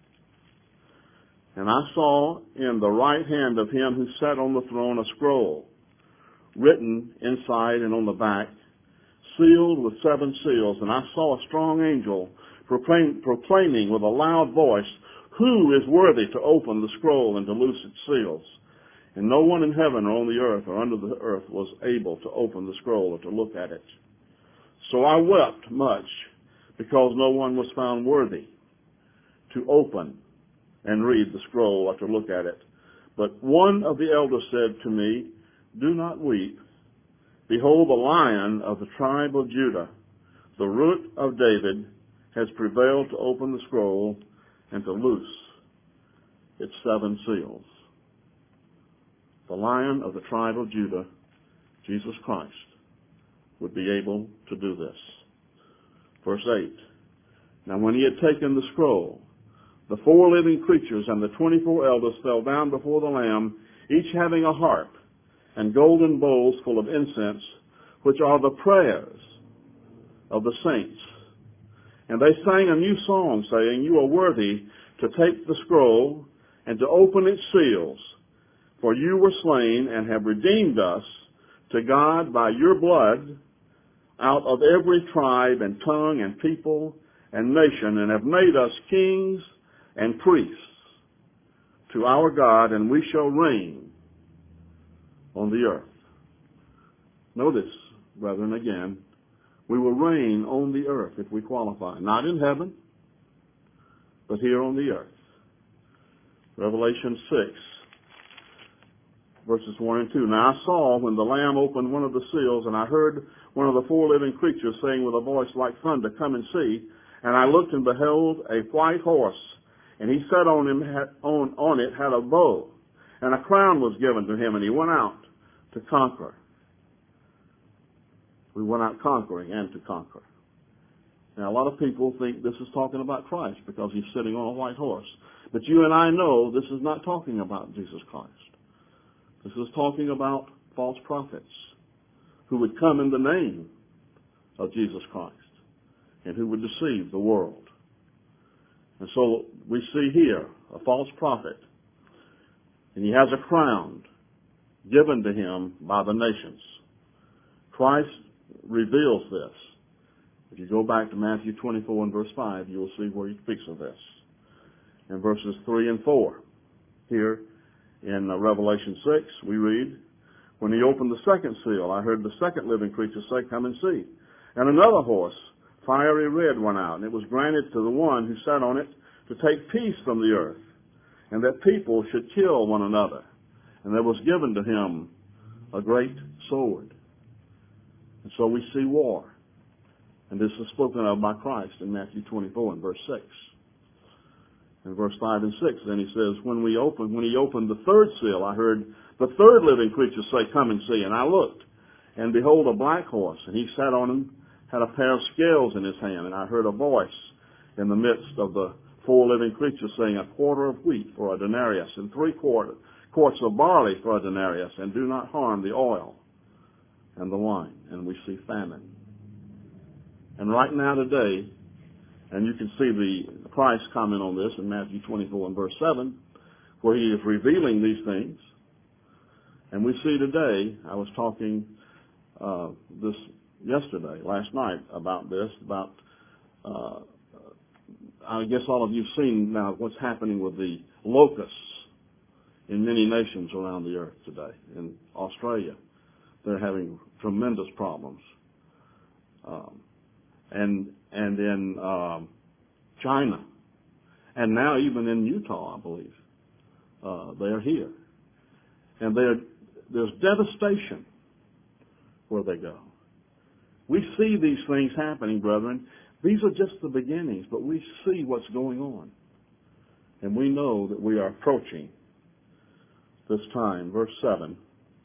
And I saw in the right hand of him who sat on the throne a scroll, written inside and on the back, sealed with 7 seals. And I saw a strong angel proclaiming with a loud voice, "Who is worthy to open the scroll and to loose its seals?" And no one in heaven or on the earth or under the earth was able to open the scroll or to look at it. So I wept much because no one was found worthy to open and read the scroll or to look at it. But one of the elders said to me, "Do not weep. Behold, the Lion of the tribe of Judah, the Root of David, has prevailed to open the scroll and to loose its 7 seals." The Lion of the tribe of Judah, Jesus Christ, would be able to do this. Verse 8. Now when he had taken the scroll, the 4 living creatures and the 24 elders fell down before the Lamb, each having a harp and golden bowls full of incense, which are the prayers of the saints. And they sang a new song, saying, "You are worthy to take the scroll and to open its seals, for you were slain and have redeemed us to God by your blood out of every tribe and tongue and people and nation, and have made us kings and priests to our God, and we shall reign on the earth." Notice, brethren, again, we will reign on the earth if we qualify. Not in heaven, but here on the earth. Revelation 6. Verses 1 and 2. Now I saw when the Lamb opened one of the seals, and I heard one of the 4 living creatures saying with a voice like thunder, "Come and see." And I looked and beheld a white horse, and he sat on him, on it had a bow, and a crown was given to him, and he went out to conquer. We went out conquering and to conquer. Now a lot of people think this is talking about Christ because he's sitting on a white horse. But you and I know this is not talking about Jesus Christ. This is talking about false prophets who would come in the name of Jesus Christ and who would deceive the world. And so we see here a false prophet, and he has a crown given to him by the nations. Christ reveals this. If you go back to Matthew 24 and verse 5, you will see where he speaks of this. In verses 3 and 4, here in Revelation 6, we read, "When he opened the second seal, I heard the second living creature say, 'Come and see.' And another horse, fiery red, went out, and it was granted to the one who sat on it to take peace from the earth, and that people should kill one another. And there was given to him a great sword." And so we see war. And this is spoken of by Christ in Matthew 24 and verse 6. In verse 5 and 6, then he says, when he opened the third seal, I heard the third living creature say, "Come and see." And I looked, and behold, a black horse, and he sat on him, had a pair of scales in his hand. And I heard a voice in the midst of the 4 living creatures saying, "A quarter of wheat for a denarius, and 3 quarts of barley for a denarius, and do not harm the oil and the wine." And we see famine. And right now today, and you can see the Christ comment on this in Matthew 24 and verse 7, where he is revealing these things. And we see today, I was talking last night about this, I guess all of you have seen now what's happening with the locusts in many nations around the earth today. In Australia, they're having tremendous problems. And in China, and now even in Utah, I believe, they are here. And there's devastation where they go. We see these things happening, brethren. These are just the beginnings, but we see what's going on. And we know that we are approaching this time. Verse 7.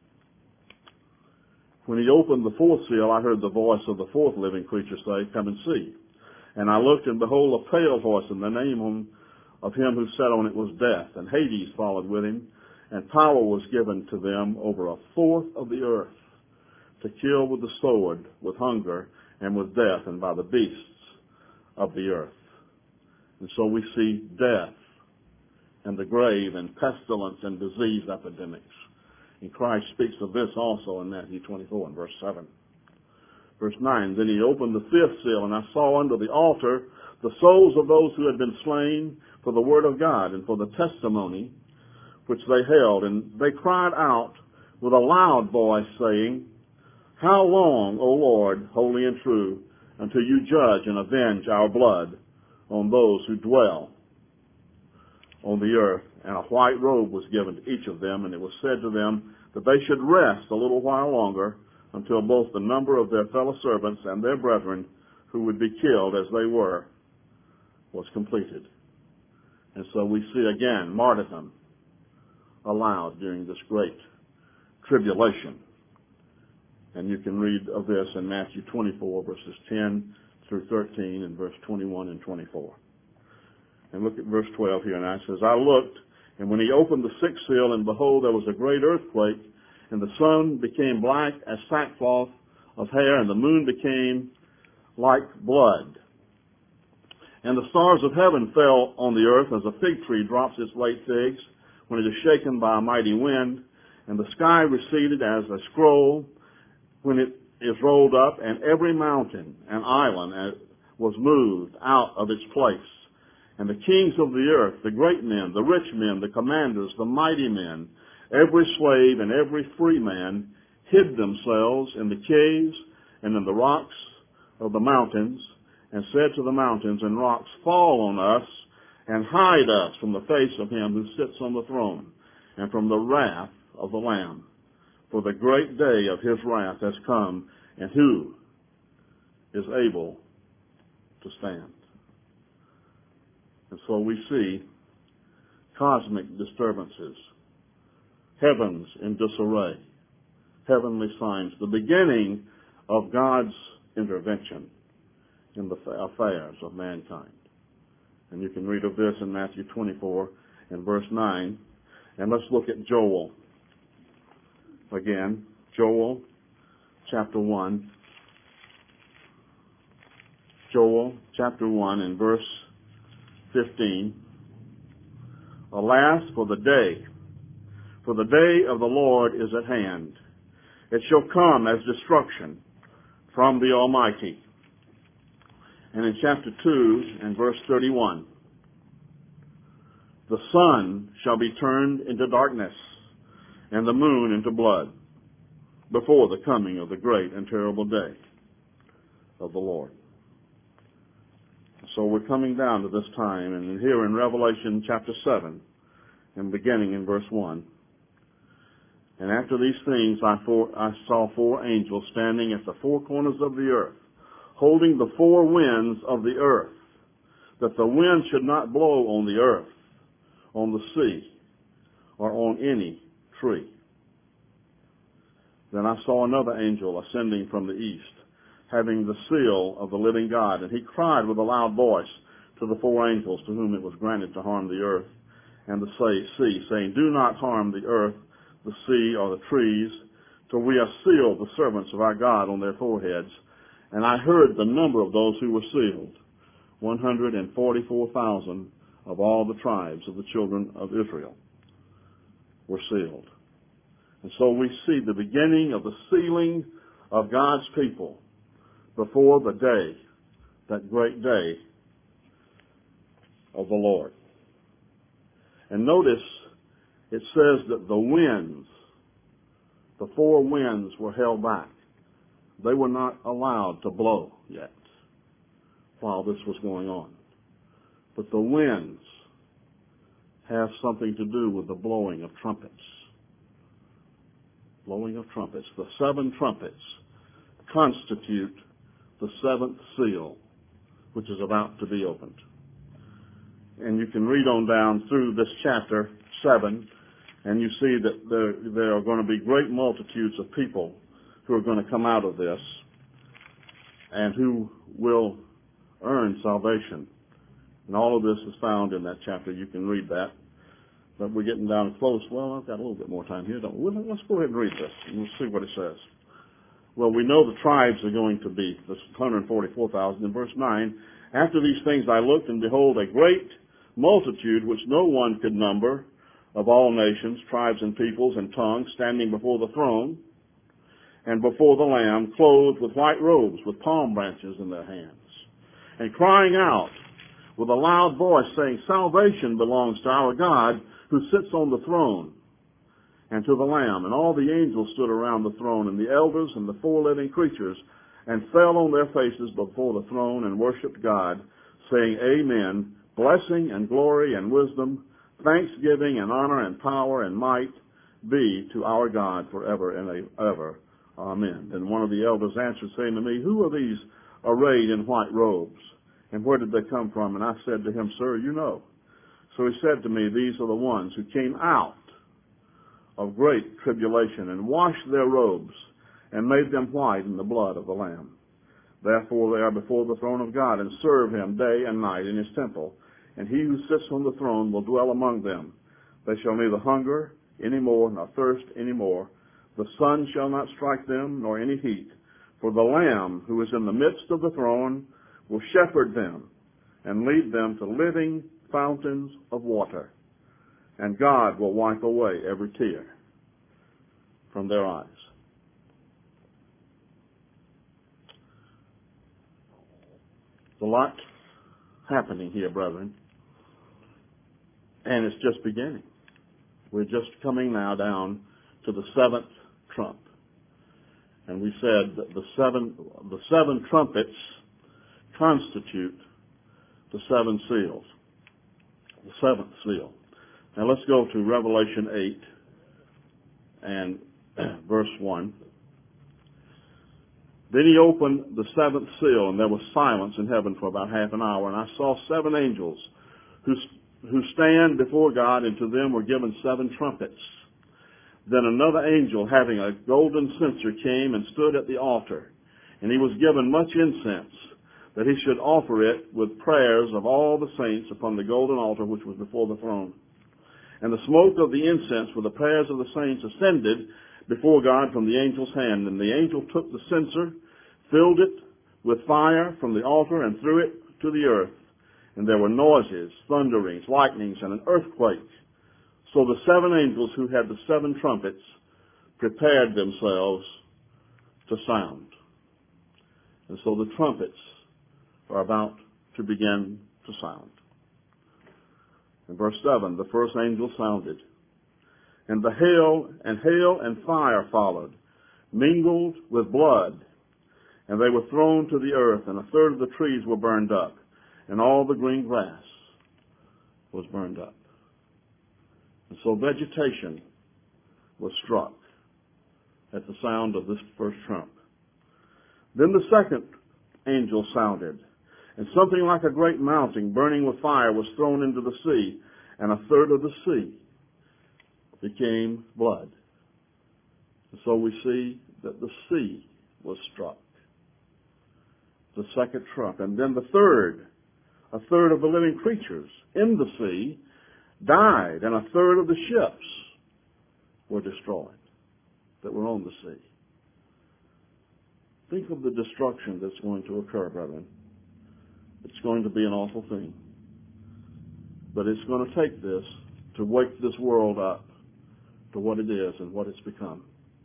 When he opened the fourth seal, I heard the voice of the fourth living creature say, "Come and see." And I looked, and behold, a pale horse, and the name of him who sat on it was Death, and Hades followed with him, and power was given to them over a fourth of the earth, to kill with the sword, with hunger, and with death, and by the beasts of the earth. And so we see death and the grave and pestilence and disease epidemics. And Christ speaks of this also in Matthew 24 and verse 7. Verse 9, then he opened the fifth seal, and I saw under the altar the souls of those who had been slain for the word of God and for the testimony which they held. And they cried out with a loud voice, saying, "How long, O Lord, holy and true, until you judge and avenge our blood on those who dwell on the earth?" And a white robe was given to each of them, and it was said to them that they should rest a little while longer, until both the number of their fellow servants and their brethren who would be killed as they were was completed. And so we see again martyrdom allowed during this great tribulation. And you can read of this in Matthew 24, verses 10 through 13, and verse 21 and 24. And look at verse 12 here, and it says, I looked, and when he opened the sixth seal, and behold, there was a great earthquake, and the sun became black as sackcloth of hair, and the moon became like blood. And the stars of heaven fell on the earth as a fig tree drops its late figs when it is shaken by a mighty wind, and the sky receded as a scroll when it is rolled up, and every mountain and island was moved out of its place. And the kings of the earth, the great men, the rich men, the commanders, the mighty men, every slave and every free man hid themselves in the caves and in the rocks of the mountains, and said to the mountains and rocks, Fall on us and hide us from the face of him who sits on the throne and from the wrath of the Lamb. For the great day of his wrath has come, and who is able to stand? And so we see cosmic disturbances, heavens in disarray, heavenly signs, the beginning of God's intervention in the affairs of mankind. And you can read of this in Matthew 24 and verse 9. And let's look at Joel again. Joel chapter 1. Joel chapter 1 and verse 15. Alas, for the day of the Lord is at hand. It shall come as destruction from the Almighty. And in chapter 2 and verse 31, the sun shall be turned into darkness, and the moon into blood, before the coming of the great and terrible day of the Lord. So we're coming down to this time, and here in Revelation chapter 7, and beginning in verse 1. And after these things I saw four angels standing at the four corners of the earth, holding the four winds of the earth, that the wind should not blow on the earth, on the sea, or on any tree. Then I saw another angel ascending from the east, having the seal of the living God, and he cried with a loud voice to the four angels to whom it was granted to harm the earth and the sea, saying, Do not harm the earth, the sea, or the trees, till we have sealed the servants of our God on their foreheads. And I heard the number of those who were sealed, 144,000 of all the tribes of the children of Israel were sealed. And so we see the beginning of the sealing of God's people before the day, that great day of the Lord. And notice it says that the winds, the four winds, were held back. They were not allowed to blow yet while this was going on. But the winds have something to do with the blowing of trumpets. Blowing of trumpets. The seven trumpets constitute the seventh seal, which is about to be opened. And you can read on down through this chapter 7, and you see that there are going to be great multitudes of people who are going to come out of this and who will earn salvation. And all of this is found in that chapter. You can read that. But we're getting down close. Well, I've got a little bit more time here. Let's go ahead and read this, and we'll see what it says. Well, we know the tribes are going to be, this 144,000. In verse 9, after these things I looked, and behold, a great multitude which no one could number, of all nations, tribes, and peoples, and tongues, standing before the throne and before the Lamb, clothed with white robes, with palm branches in their hands, and crying out with a loud voice, saying, Salvation belongs to our God, who sits on the throne, and to the Lamb. And all the angels stood around the throne, and the elders and the 4 living creatures, and fell on their faces before the throne, and worshipped God, saying, Amen, blessing and glory and wisdom, thanksgiving and honor and power and might be to our God forever and ever. Amen. And one of the elders answered, saying to me, Who are these arrayed in white robes? And where did they come from? And I said to him, Sir, you know. So he said to me, These are the ones who came out of great tribulation, and washed their robes, and made them white in the blood of the Lamb. Therefore they are before the throne of God, and serve him day and night in his temple. And he who sits on the throne will dwell among them. They shall neither hunger any more, nor thirst any more. The sun shall not strike them, nor any heat. For the Lamb who is in the midst of the throne will shepherd them, and lead them to living fountains of water. And God will wipe away every tear from their eyes. There's a lot happening here, brethren. And it's just beginning. We're just coming now down to the 7th trump. And we said that the seven trumpets constitute the 7 seals. The 7th seal. Now let's go to Revelation 8 and verse 1. Then he opened the 7th seal, and there was silence in heaven for about half an hour. And I saw 7 angels who stand before God, and to them were given 7 trumpets. Then another angel, having a golden censer, came and stood at the altar. And he was given much incense, that he should offer it with prayers of all the saints upon the golden altar which was before the throne. And the smoke of the incense with the prayers of the saints ascended before God from the angel's hand. And the angel took the censer, filled it with fire from the altar, and threw it to the earth. And there were noises, thunderings, lightnings, and an earthquake. So the 7 angels who had the 7 trumpets prepared themselves to sound. And so the trumpets are about to begin to sound. In verse 7, the first angel sounded, and hail and fire followed, mingled with blood, and they were thrown to the earth, and 1/3 of the trees were burned up, and all the green grass was burned up. And so vegetation was struck at the sound of this first trump. Then the second angel sounded, and something like a great mountain burning with fire was thrown into the sea, and 1/3 of the sea became blood. And so we see that the sea was struck. The second trump. And then the third, 1/3 of the living creatures in the sea died, and 1/3 of the ships were destroyed that were on the sea. Think of the destruction that's going to occur, brethren. It's going to be an awful thing. But it's going to take this to wake this world up to what it is and what it's become.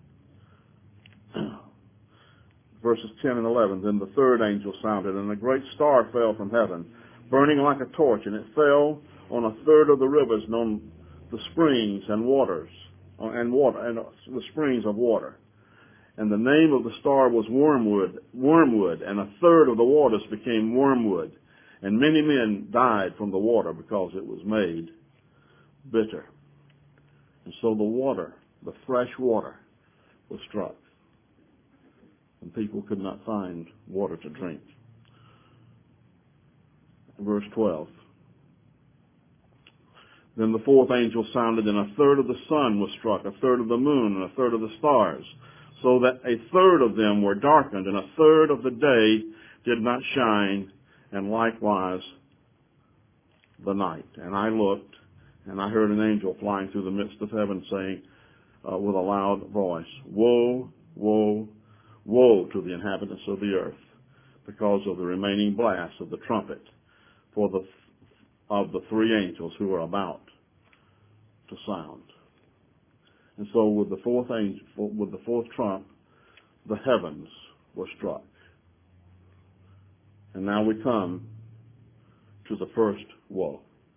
Verses 10 and 11, then the third angel sounded, and a great star fell from heaven, burning like a torch, and it fell on 1/3 of the rivers and on the springs and waters, and the springs of water. And the name of the star was wormwood, and 1/3 of the waters became wormwood, and many men died from the water because it was made bitter. And so the water, the fresh water, was struck, and people could not find water to drink. Verse 12. Then the fourth angel sounded, and a third of the sun was struck, a third of the moon, and a third of the stars, so that a third of them were darkened, and a third of the day did not shine, and likewise the night. And I looked, and I heard an angel flying through the midst of heaven, saying with a loud voice, Woe, woe, woe to the inhabitants of the earth, because of the remaining blast of the trumpet of the three angels who are about to sound. And so with the fourth trump, the heavens were struck. And now we come to the first woe.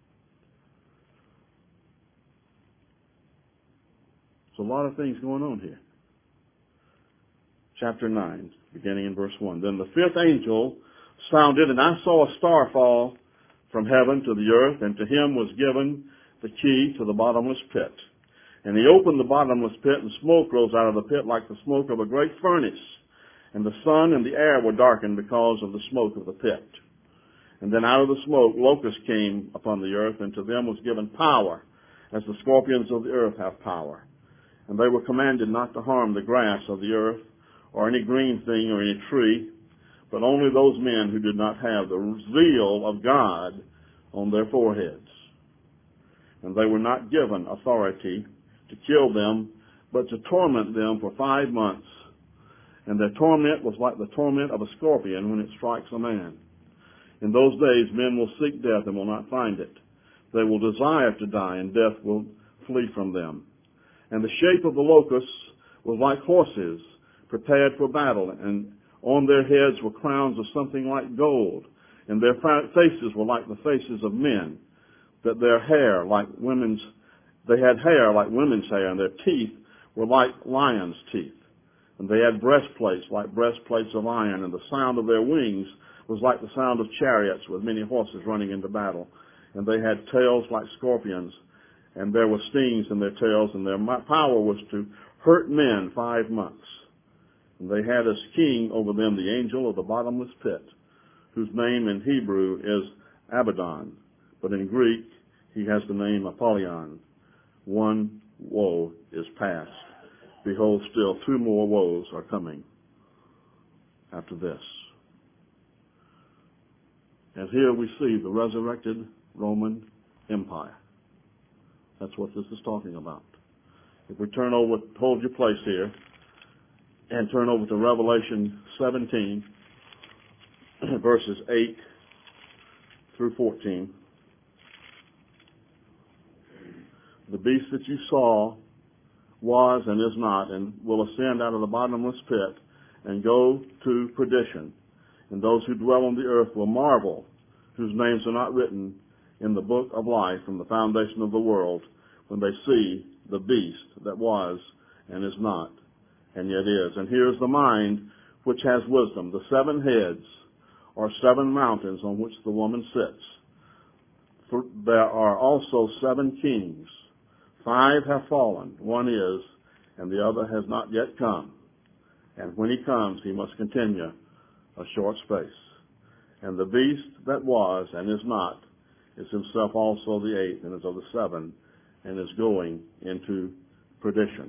There's a lot of things going on here. Chapter 9, beginning in verse 1. Then the fifth angel sounded, and I saw a star fall from heaven to the earth, and to him was given the key to the bottomless pit. And he opened the bottomless pit, and smoke rose out of the pit like the smoke of a great furnace. And the sun and the air were darkened because of the smoke of the pit. And then out of the smoke locusts came upon the earth, and to them was given power, as the scorpions of the earth have power. And they were commanded not to harm the grass of the earth, or any green thing or any tree, but only those men who did not have the zeal of God on their foreheads. And they were not given authority to kill them, but to torment them for 5 months. And their torment was like the torment of a scorpion when it strikes a man. In those days men will seek death and will not find it. They will desire to die, and death will flee from them. And the shape of the locusts was like horses prepared for battle, and on their heads were crowns of something like gold, and their faces were like the faces of men, that their hair like women's, they had hair like women's hair, and their teeth were like lions' teeth. And they had breastplates like breastplates of iron, and the sound of their wings was like the sound of chariots with many horses running into battle. And they had tails like scorpions, and there were stings in their tails, and their power was to hurt men 5 months. And they had as king over them the angel of the bottomless pit, whose name in Hebrew is Abaddon, but in Greek he has the name Apollyon. One woe is past. Behold, still 2 more woes are coming after this. And here we see the resurrected Roman Empire. That's what this is talking about. If we turn over, hold your place here, and turn over to Revelation 17, verses 8 through 14. The beast that you saw was and is not, and will ascend out of the bottomless pit and go to perdition. And those who dwell on the earth will marvel, whose names are not written in the book of life from the foundation of the world, when they see the beast that was and is not, and yet is. And here's the mind which has wisdom. The 7 heads are 7 mountains on which the woman sits. For there are also 7 kings. 5 have fallen, 1 is, and the other has not yet come. And when he comes, he must continue a short space. And the beast that was and is not is himself also the 8th, and is of the 7, and is going into perdition.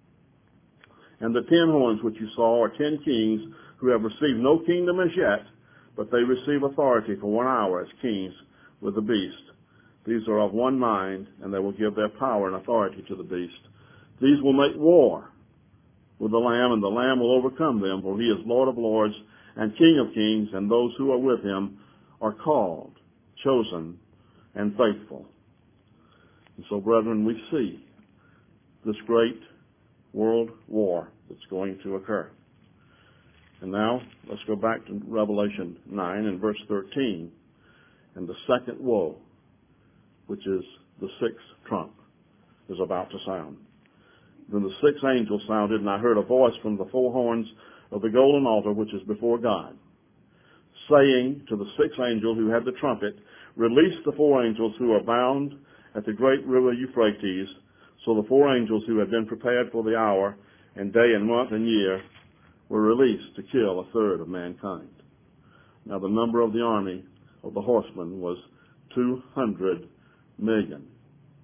And the 10 horns which you saw are 10 kings who have received no kingdom as yet, but they receive authority for 1 hour as kings with the beast. These are of one mind, and they will give their power and authority to the beast. These will make war with the Lamb, and the Lamb will overcome them, for he is Lord of lords and King of kings, and those who are with him are called, chosen, and faithful. And so, brethren, we see this great world war that's going to occur. And now, let's go back to Revelation 9 and verse 13, and the second woe, which is the 6th trump, is about to sound. Then the 6th angel sounded, and I heard a voice from the 4 horns of the golden altar which is before God, saying to the 6th angel who had the trumpet, Release the 4 angels who are bound at the great river Euphrates. So the 4 angels who had been prepared for the hour, and day and month and year, were released to kill 1/3 of mankind. Now the number of the army of the horsemen was 200 million.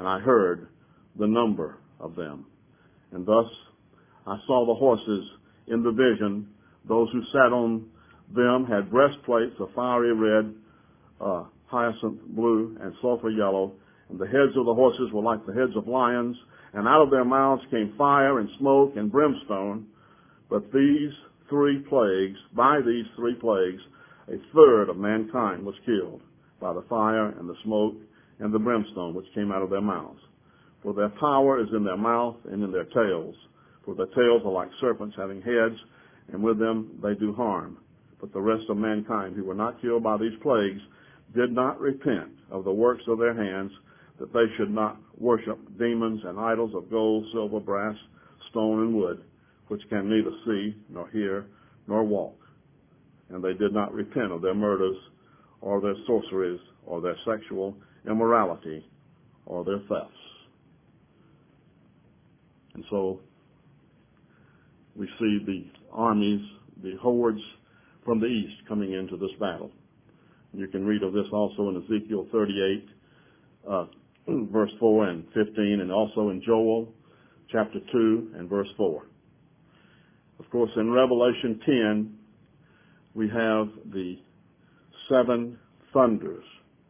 and I heard the number of them. And thus I saw the horses in the vision. Those who sat on them had breastplates of fiery red, hyacinth blue, and sulfur yellow, and the heads of the horses were like the heads of lions, and out of their mouths came fire and smoke and brimstone. But by these three plagues, a third of mankind was killed by the fire and the smoke and the brimstone which came out of their mouths. For their power is in their mouth and in their tails. For their tails are like serpents having heads, and with them they do harm. But the rest of mankind who were not killed by these plagues did not repent of the works of their hands, that they should not worship demons and idols of gold, silver, brass, stone, and wood, which can neither see, nor hear, nor walk. And they did not repent of their murders, or their sorceries, or their sexual immorality, or their thefts. And so we see the armies, the hordes from the east coming into this battle. You can read of this also in Ezekiel 38, verse 4 and 15, and also in Joel chapter 2 and verse 4. Of course, in Revelation 10, we have the seven thunders.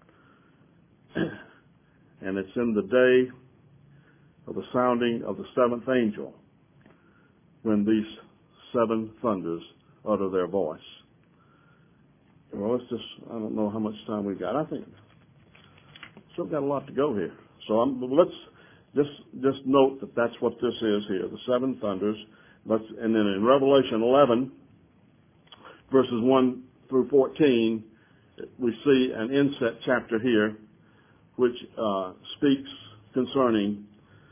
And it's in the day of the sounding of the seventh angel when these seven thunders utter their voice. Well, I don't know how much time we've got. I think still got a lot to go here. So let's just note that that's what this is here, the seven thunders. And then in Revelation 11, verses 1 through 14, we see an inset chapter here which speaks concerning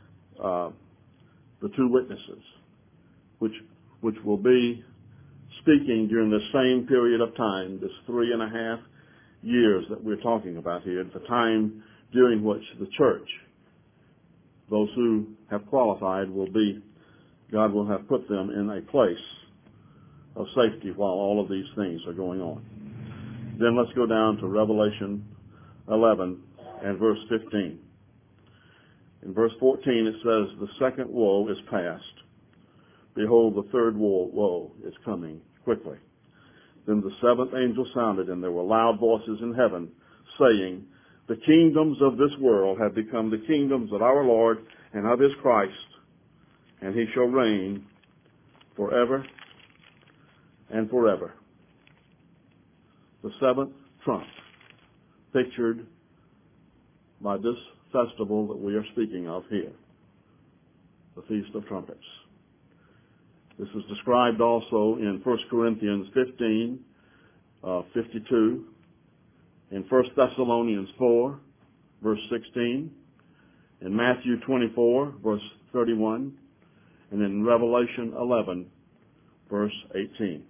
the two witnesses, which will be speaking during the same period of time, this 3.5 years that we're talking about here, the time during which the church, those who have qualified, God will have put them in a place of safety while all of these things are going on. Then let's go down to Revelation 11 and verse 15. In verse 14 it says, "The second woe is past. Behold, the third woe is coming quickly. Then the seventh angel sounded, and there were loud voices in heaven, saying, The kingdoms of this world have become the kingdoms of our Lord and of his Christ, and he shall reign forever and forever." The seventh trump, pictured by this festival that we are speaking of here, the Feast of Trumpets. This is described also in 1 Corinthians 15, 52, in 1 Thessalonians 4, verse 16, in Matthew 24, verse 31, and in Revelation 11, verse 18.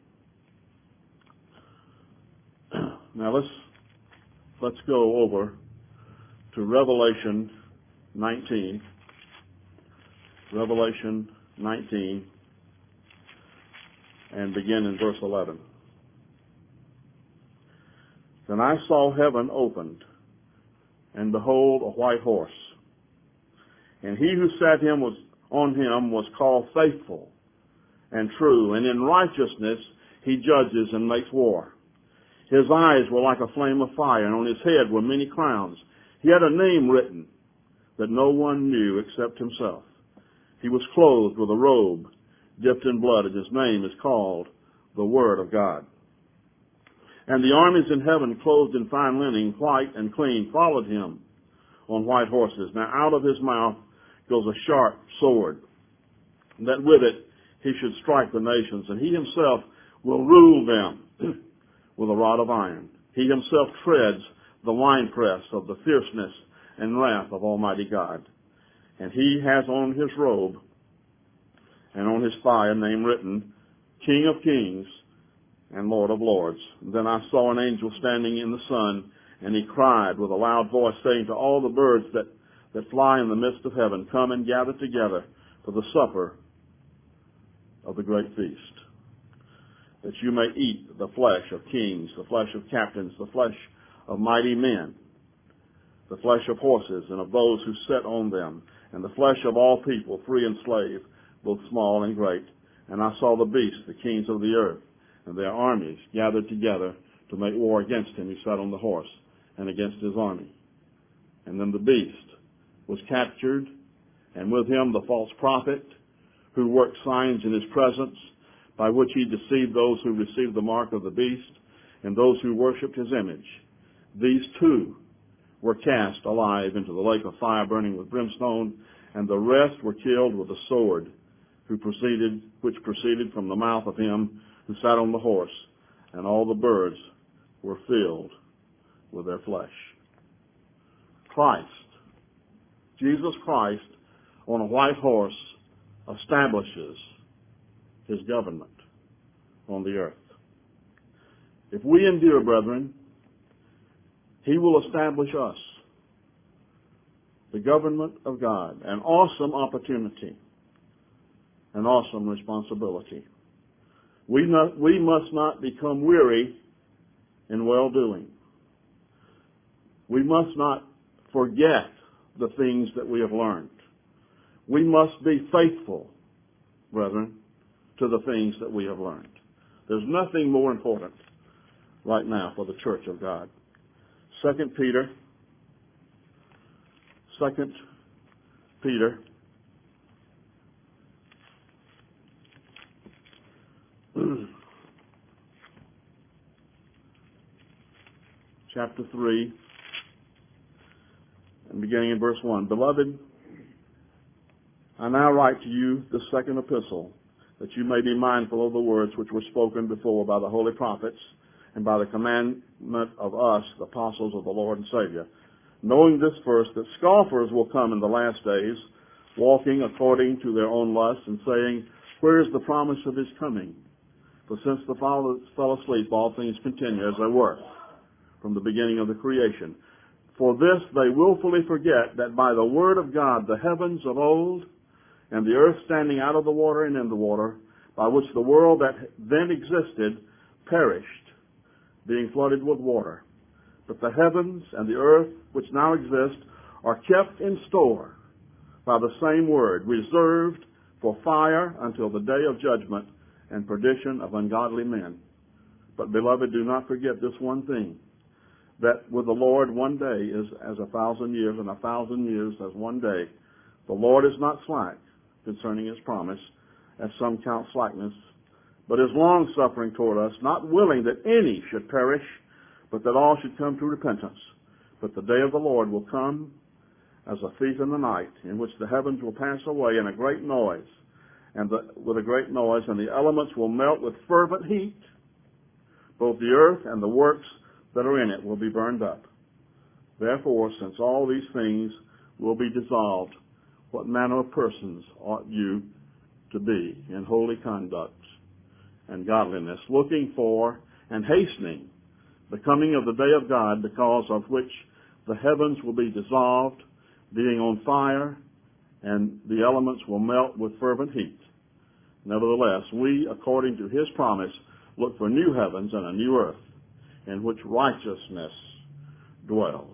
Now let's go over to Revelation 19. Revelation 19, and begin in verse 11. "Then I saw heaven opened, and behold, a white horse. And he who sat on him was called Faithful and True, and in righteousness he judges and makes war. His eyes were like a flame of fire, and on his head were many crowns. He had a name written that no one knew except himself. He was clothed with a robe dipped in blood, and his name is called the Word of God. And the armies in heaven, clothed in fine linen, white and clean, followed him on white horses. Now out of his mouth goes a sharp sword, that with it he should strike the nations, and he himself will rule them with a rod of iron. He himself treads the winepress of the fierceness and wrath of Almighty God. And he has on his robe and on his thigh a name written, King of Kings and Lord of Lords. Then I saw an angel standing in the sun, and he cried with a loud voice, saying to all the birds that fly in the midst of heaven, Come and gather together for the supper of the great feast, that you may eat the flesh of kings, the flesh of captains, the flesh of mighty men, the flesh of horses and of those who sit on them, and the flesh of all people, free and slave, both small and great. And I saw the beasts, the kings of the earth, and their armies gathered together to make war against him who sat on the horse and against his army. And then the beast was captured, and with him the false prophet, who worked signs in his presence, by which he deceived those who received the mark of the beast and those who worshipped his image. These two were cast alive into the lake of fire burning with brimstone, and the rest were killed with a sword, which proceeded from the mouth of him who sat on the horse, and all the birds were filled with their flesh. Christ, Jesus Christ, on a white horse, establishes his government on the earth. If we endure, brethren, he will establish us, the government of God, an awesome opportunity, an awesome responsibility. We must not become weary in well-doing. We must not forget the things that we have learned. We must be faithful, brethren, to the things that we have learned. There's nothing more important right now for the church of God. 2 Peter chapter 3, and beginning in verse 1. Beloved, I now write to you the second epistle, that you may be mindful of the words which were spoken before by the holy prophets and by the commandment of us, the apostles of the Lord and Savior, knowing this first, that scoffers will come in the last days, walking according to their own lusts, and saying, where is the promise of his coming? For since the fathers fell asleep, all things continue as they were from the beginning of the creation. For this they willfully forget that by the word of God the heavens of old, and the earth standing out of the water and in the water, by which the world that then existed perished, being flooded with water. But the heavens and the earth which now exist are kept in store by the same word, reserved for fire until the day of judgment and perdition of ungodly men. But, beloved, do not forget this one thing, that with the Lord 1 day is as 1,000 years, and 1,000 years as 1 day. The Lord is not slack concerning his promise, as some count slackness, but is long-suffering toward us, not willing that any should perish, but that all should come to repentance. But the day of the Lord will come as a thief in the night, in which the heavens will pass away in a great noise, and the elements will melt with fervent heat. Both the earth and the works that are in it will be burned up. Therefore, since all these things will be dissolved, what manner of persons ought you to be in holy conduct and godliness, looking for and hastening the coming of the day of God, because of which the heavens will be dissolved, being on fire, and the elements will melt with fervent heat. Nevertheless, we, according to his promise, look for new heavens and a new earth, in which righteousness dwells.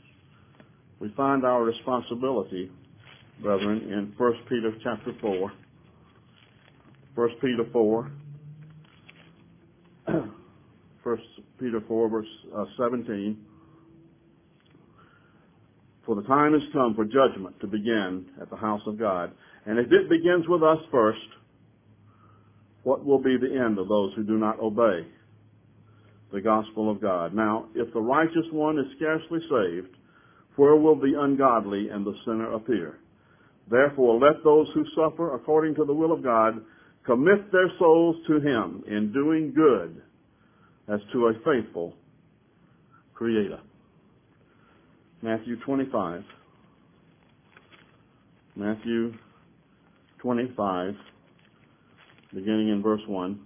We find our responsibility, brethren, in 1 Peter chapter 4. 1 Peter 4, 1 Peter 4, verse 17. For the time has come for judgment to begin at the house of God. And if it begins with us first, what will be the end of those who do not obey the gospel of God? Now, if the righteous one is scarcely saved, where will the ungodly and the sinner appear? Therefore, let those who suffer according to the will of God commit their souls to him in doing good as to a faithful Creator. Matthew 25. Matthew 25, beginning in verse 1.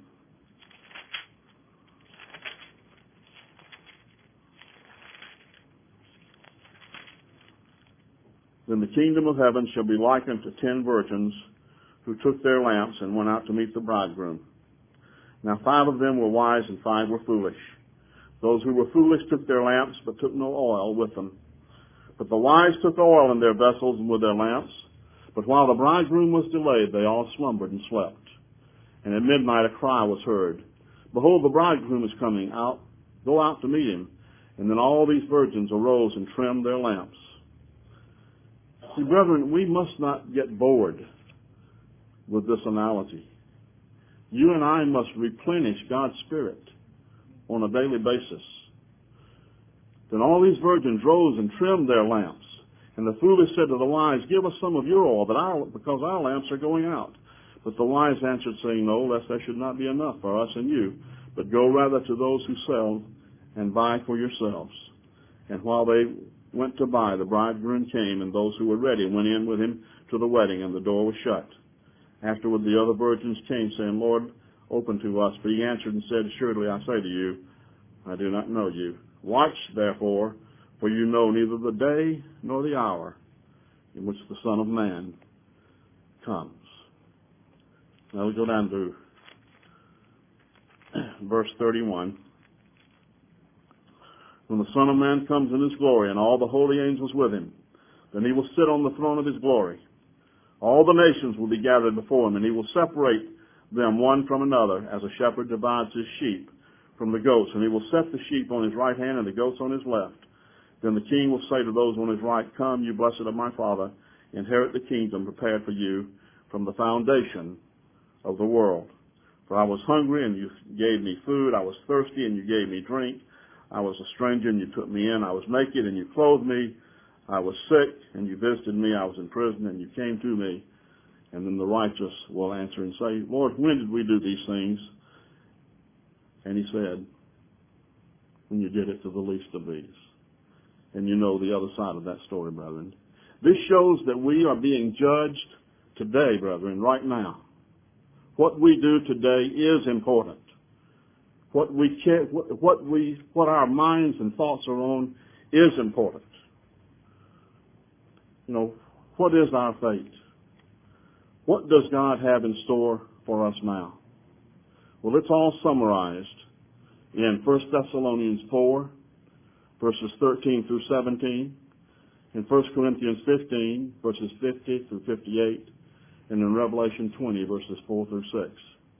Then the kingdom of heaven shall be likened to 10 virgins who took their lamps and went out to meet the bridegroom. Now 5 of them were wise and 5 were foolish. Those who were foolish took their lamps, but took no oil with them. But the wise took oil in their vessels and with their lamps. But while the bridegroom was delayed, they all slumbered and slept. And at midnight a cry was heard, Behold, the bridegroom is coming out. Go out to meet him. And then all these virgins arose and trimmed their lamps. See, brethren, we must not get bored with this analogy. You and I must replenish God's Spirit on a daily basis. Then all these virgins rose and trimmed their lamps. And the foolish said to the wise, Give us some of your oil, because our lamps are going out. But the wise answered, saying, No, lest there should not be enough for us and you, but go rather to those who sell and buy for yourselves. And while they went to buy, the bridegroom came, and those who were ready went in with him to the wedding, and the door was shut. Afterward the other virgins came, saying, Lord, open to us. But he answered and said, Assuredly I say to you, I do not know you. Watch, therefore, for you know neither the day nor the hour in which the Son of Man comes. Now we go down to verse 31. When the Son of Man comes in his glory, and all the holy angels with him, then he will sit on the throne of his glory. All the nations will be gathered before him, and he will separate them one from another, as a shepherd divides his sheep from the goats. And he will set the sheep on his right hand and the goats on his left. Then the king will say to those on his right, Come, you blessed of my Father, inherit the kingdom prepared for you from the foundation of the world. For I was hungry, and you gave me food. I was thirsty, and you gave me drink. I was a stranger, and you took me in. I was naked, and you clothed me. I was sick, and you visited me. I was in prison, and you came to me. And then the righteous will answer and say, Lord, when did we do these things? And he said, when you did it to the least of these. And you know the other side of that story, brethren. This shows that we are being judged today, brethren, right now. What we do today is important. What our minds and thoughts are on is important. You know, what is our fate? What does God have in store for us now? Well, it's all summarized in 1 Thessalonians 4, verses 13 through 17, in 1 Corinthians 15, verses 50 through 58, and in Revelation 20, verses 4 through 6.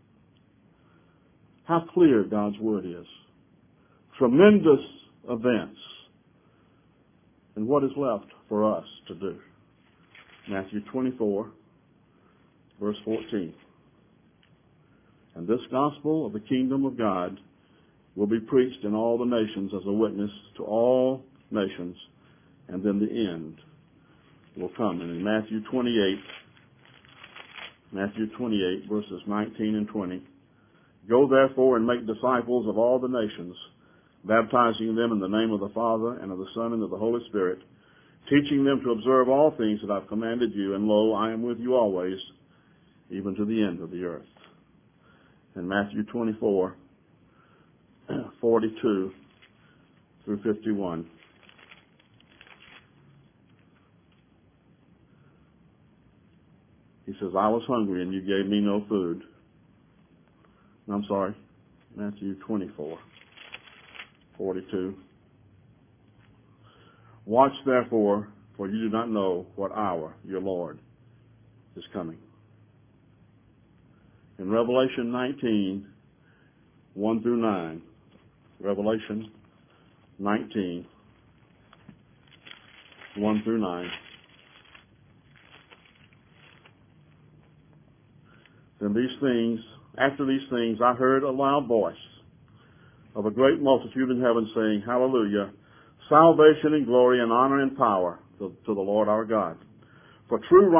How clear God's Word is. Tremendous events. And what is left for us to do? Matthew 24, verse 14. And this gospel of the kingdom of God will be preached in all the nations as a witness to all nations, and then the end will come. And in Matthew 28, verses 19 and 20, Go therefore and make disciples of all the nations, baptizing them in the name of the Father and of the Son and of the Holy Spirit, teaching them to observe all things that I've commanded you, and lo, I am with you always, even to the end of the earth. In Matthew 24, 42 through 51. He says, I was hungry and you gave me no food. I'm sorry, Matthew 24, 42. Watch therefore, for you do not know what hour your Lord is coming. In Revelation 19, 1 through 9, Revelation 19, 1 through 9. Then after these things, I heard a loud voice of a great multitude in heaven saying, Hallelujah, salvation and glory and honor and power to the Lord our God. For true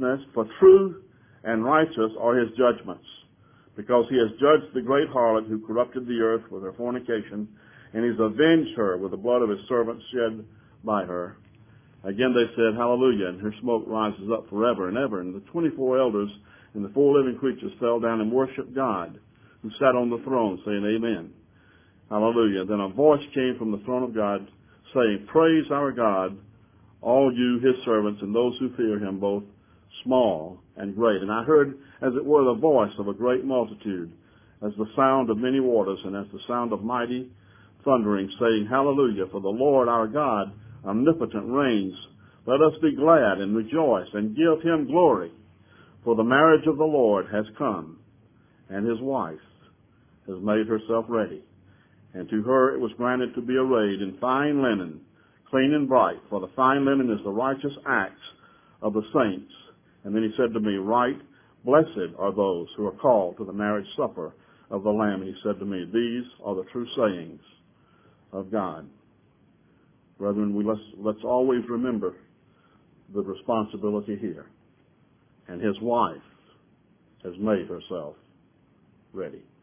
and righteous are his judgments, because he has judged the great harlot who corrupted the earth with her fornication, and he's avenged her with the blood of his servants shed by her. Again they said, Hallelujah, and her smoke rises up forever and ever. And the 24 elders and the 4 living creatures fell down and worshiped God, who sat on the throne, saying, Amen. Hallelujah. Then a voice came from the throne of God, saying, Praise our God, all you his servants, and those who fear him, both small and great. And I heard, as it were, the voice of a great multitude, as the sound of many waters, and as the sound of mighty thundering, saying, Hallelujah, for the Lord our God omnipotent reigns. Let us be glad and rejoice and give him glory, for the marriage of the Lord has come, and his wife has made herself ready. And to her it was granted to be arrayed in fine linen, clean and bright, for the fine linen is the righteous acts of the saints. And then he said to me, write, blessed are those who are called to the marriage supper of the Lamb. And he said to me, these are the true sayings of God. Brethren, let's always remember the responsibility here. And his wife has made herself ready.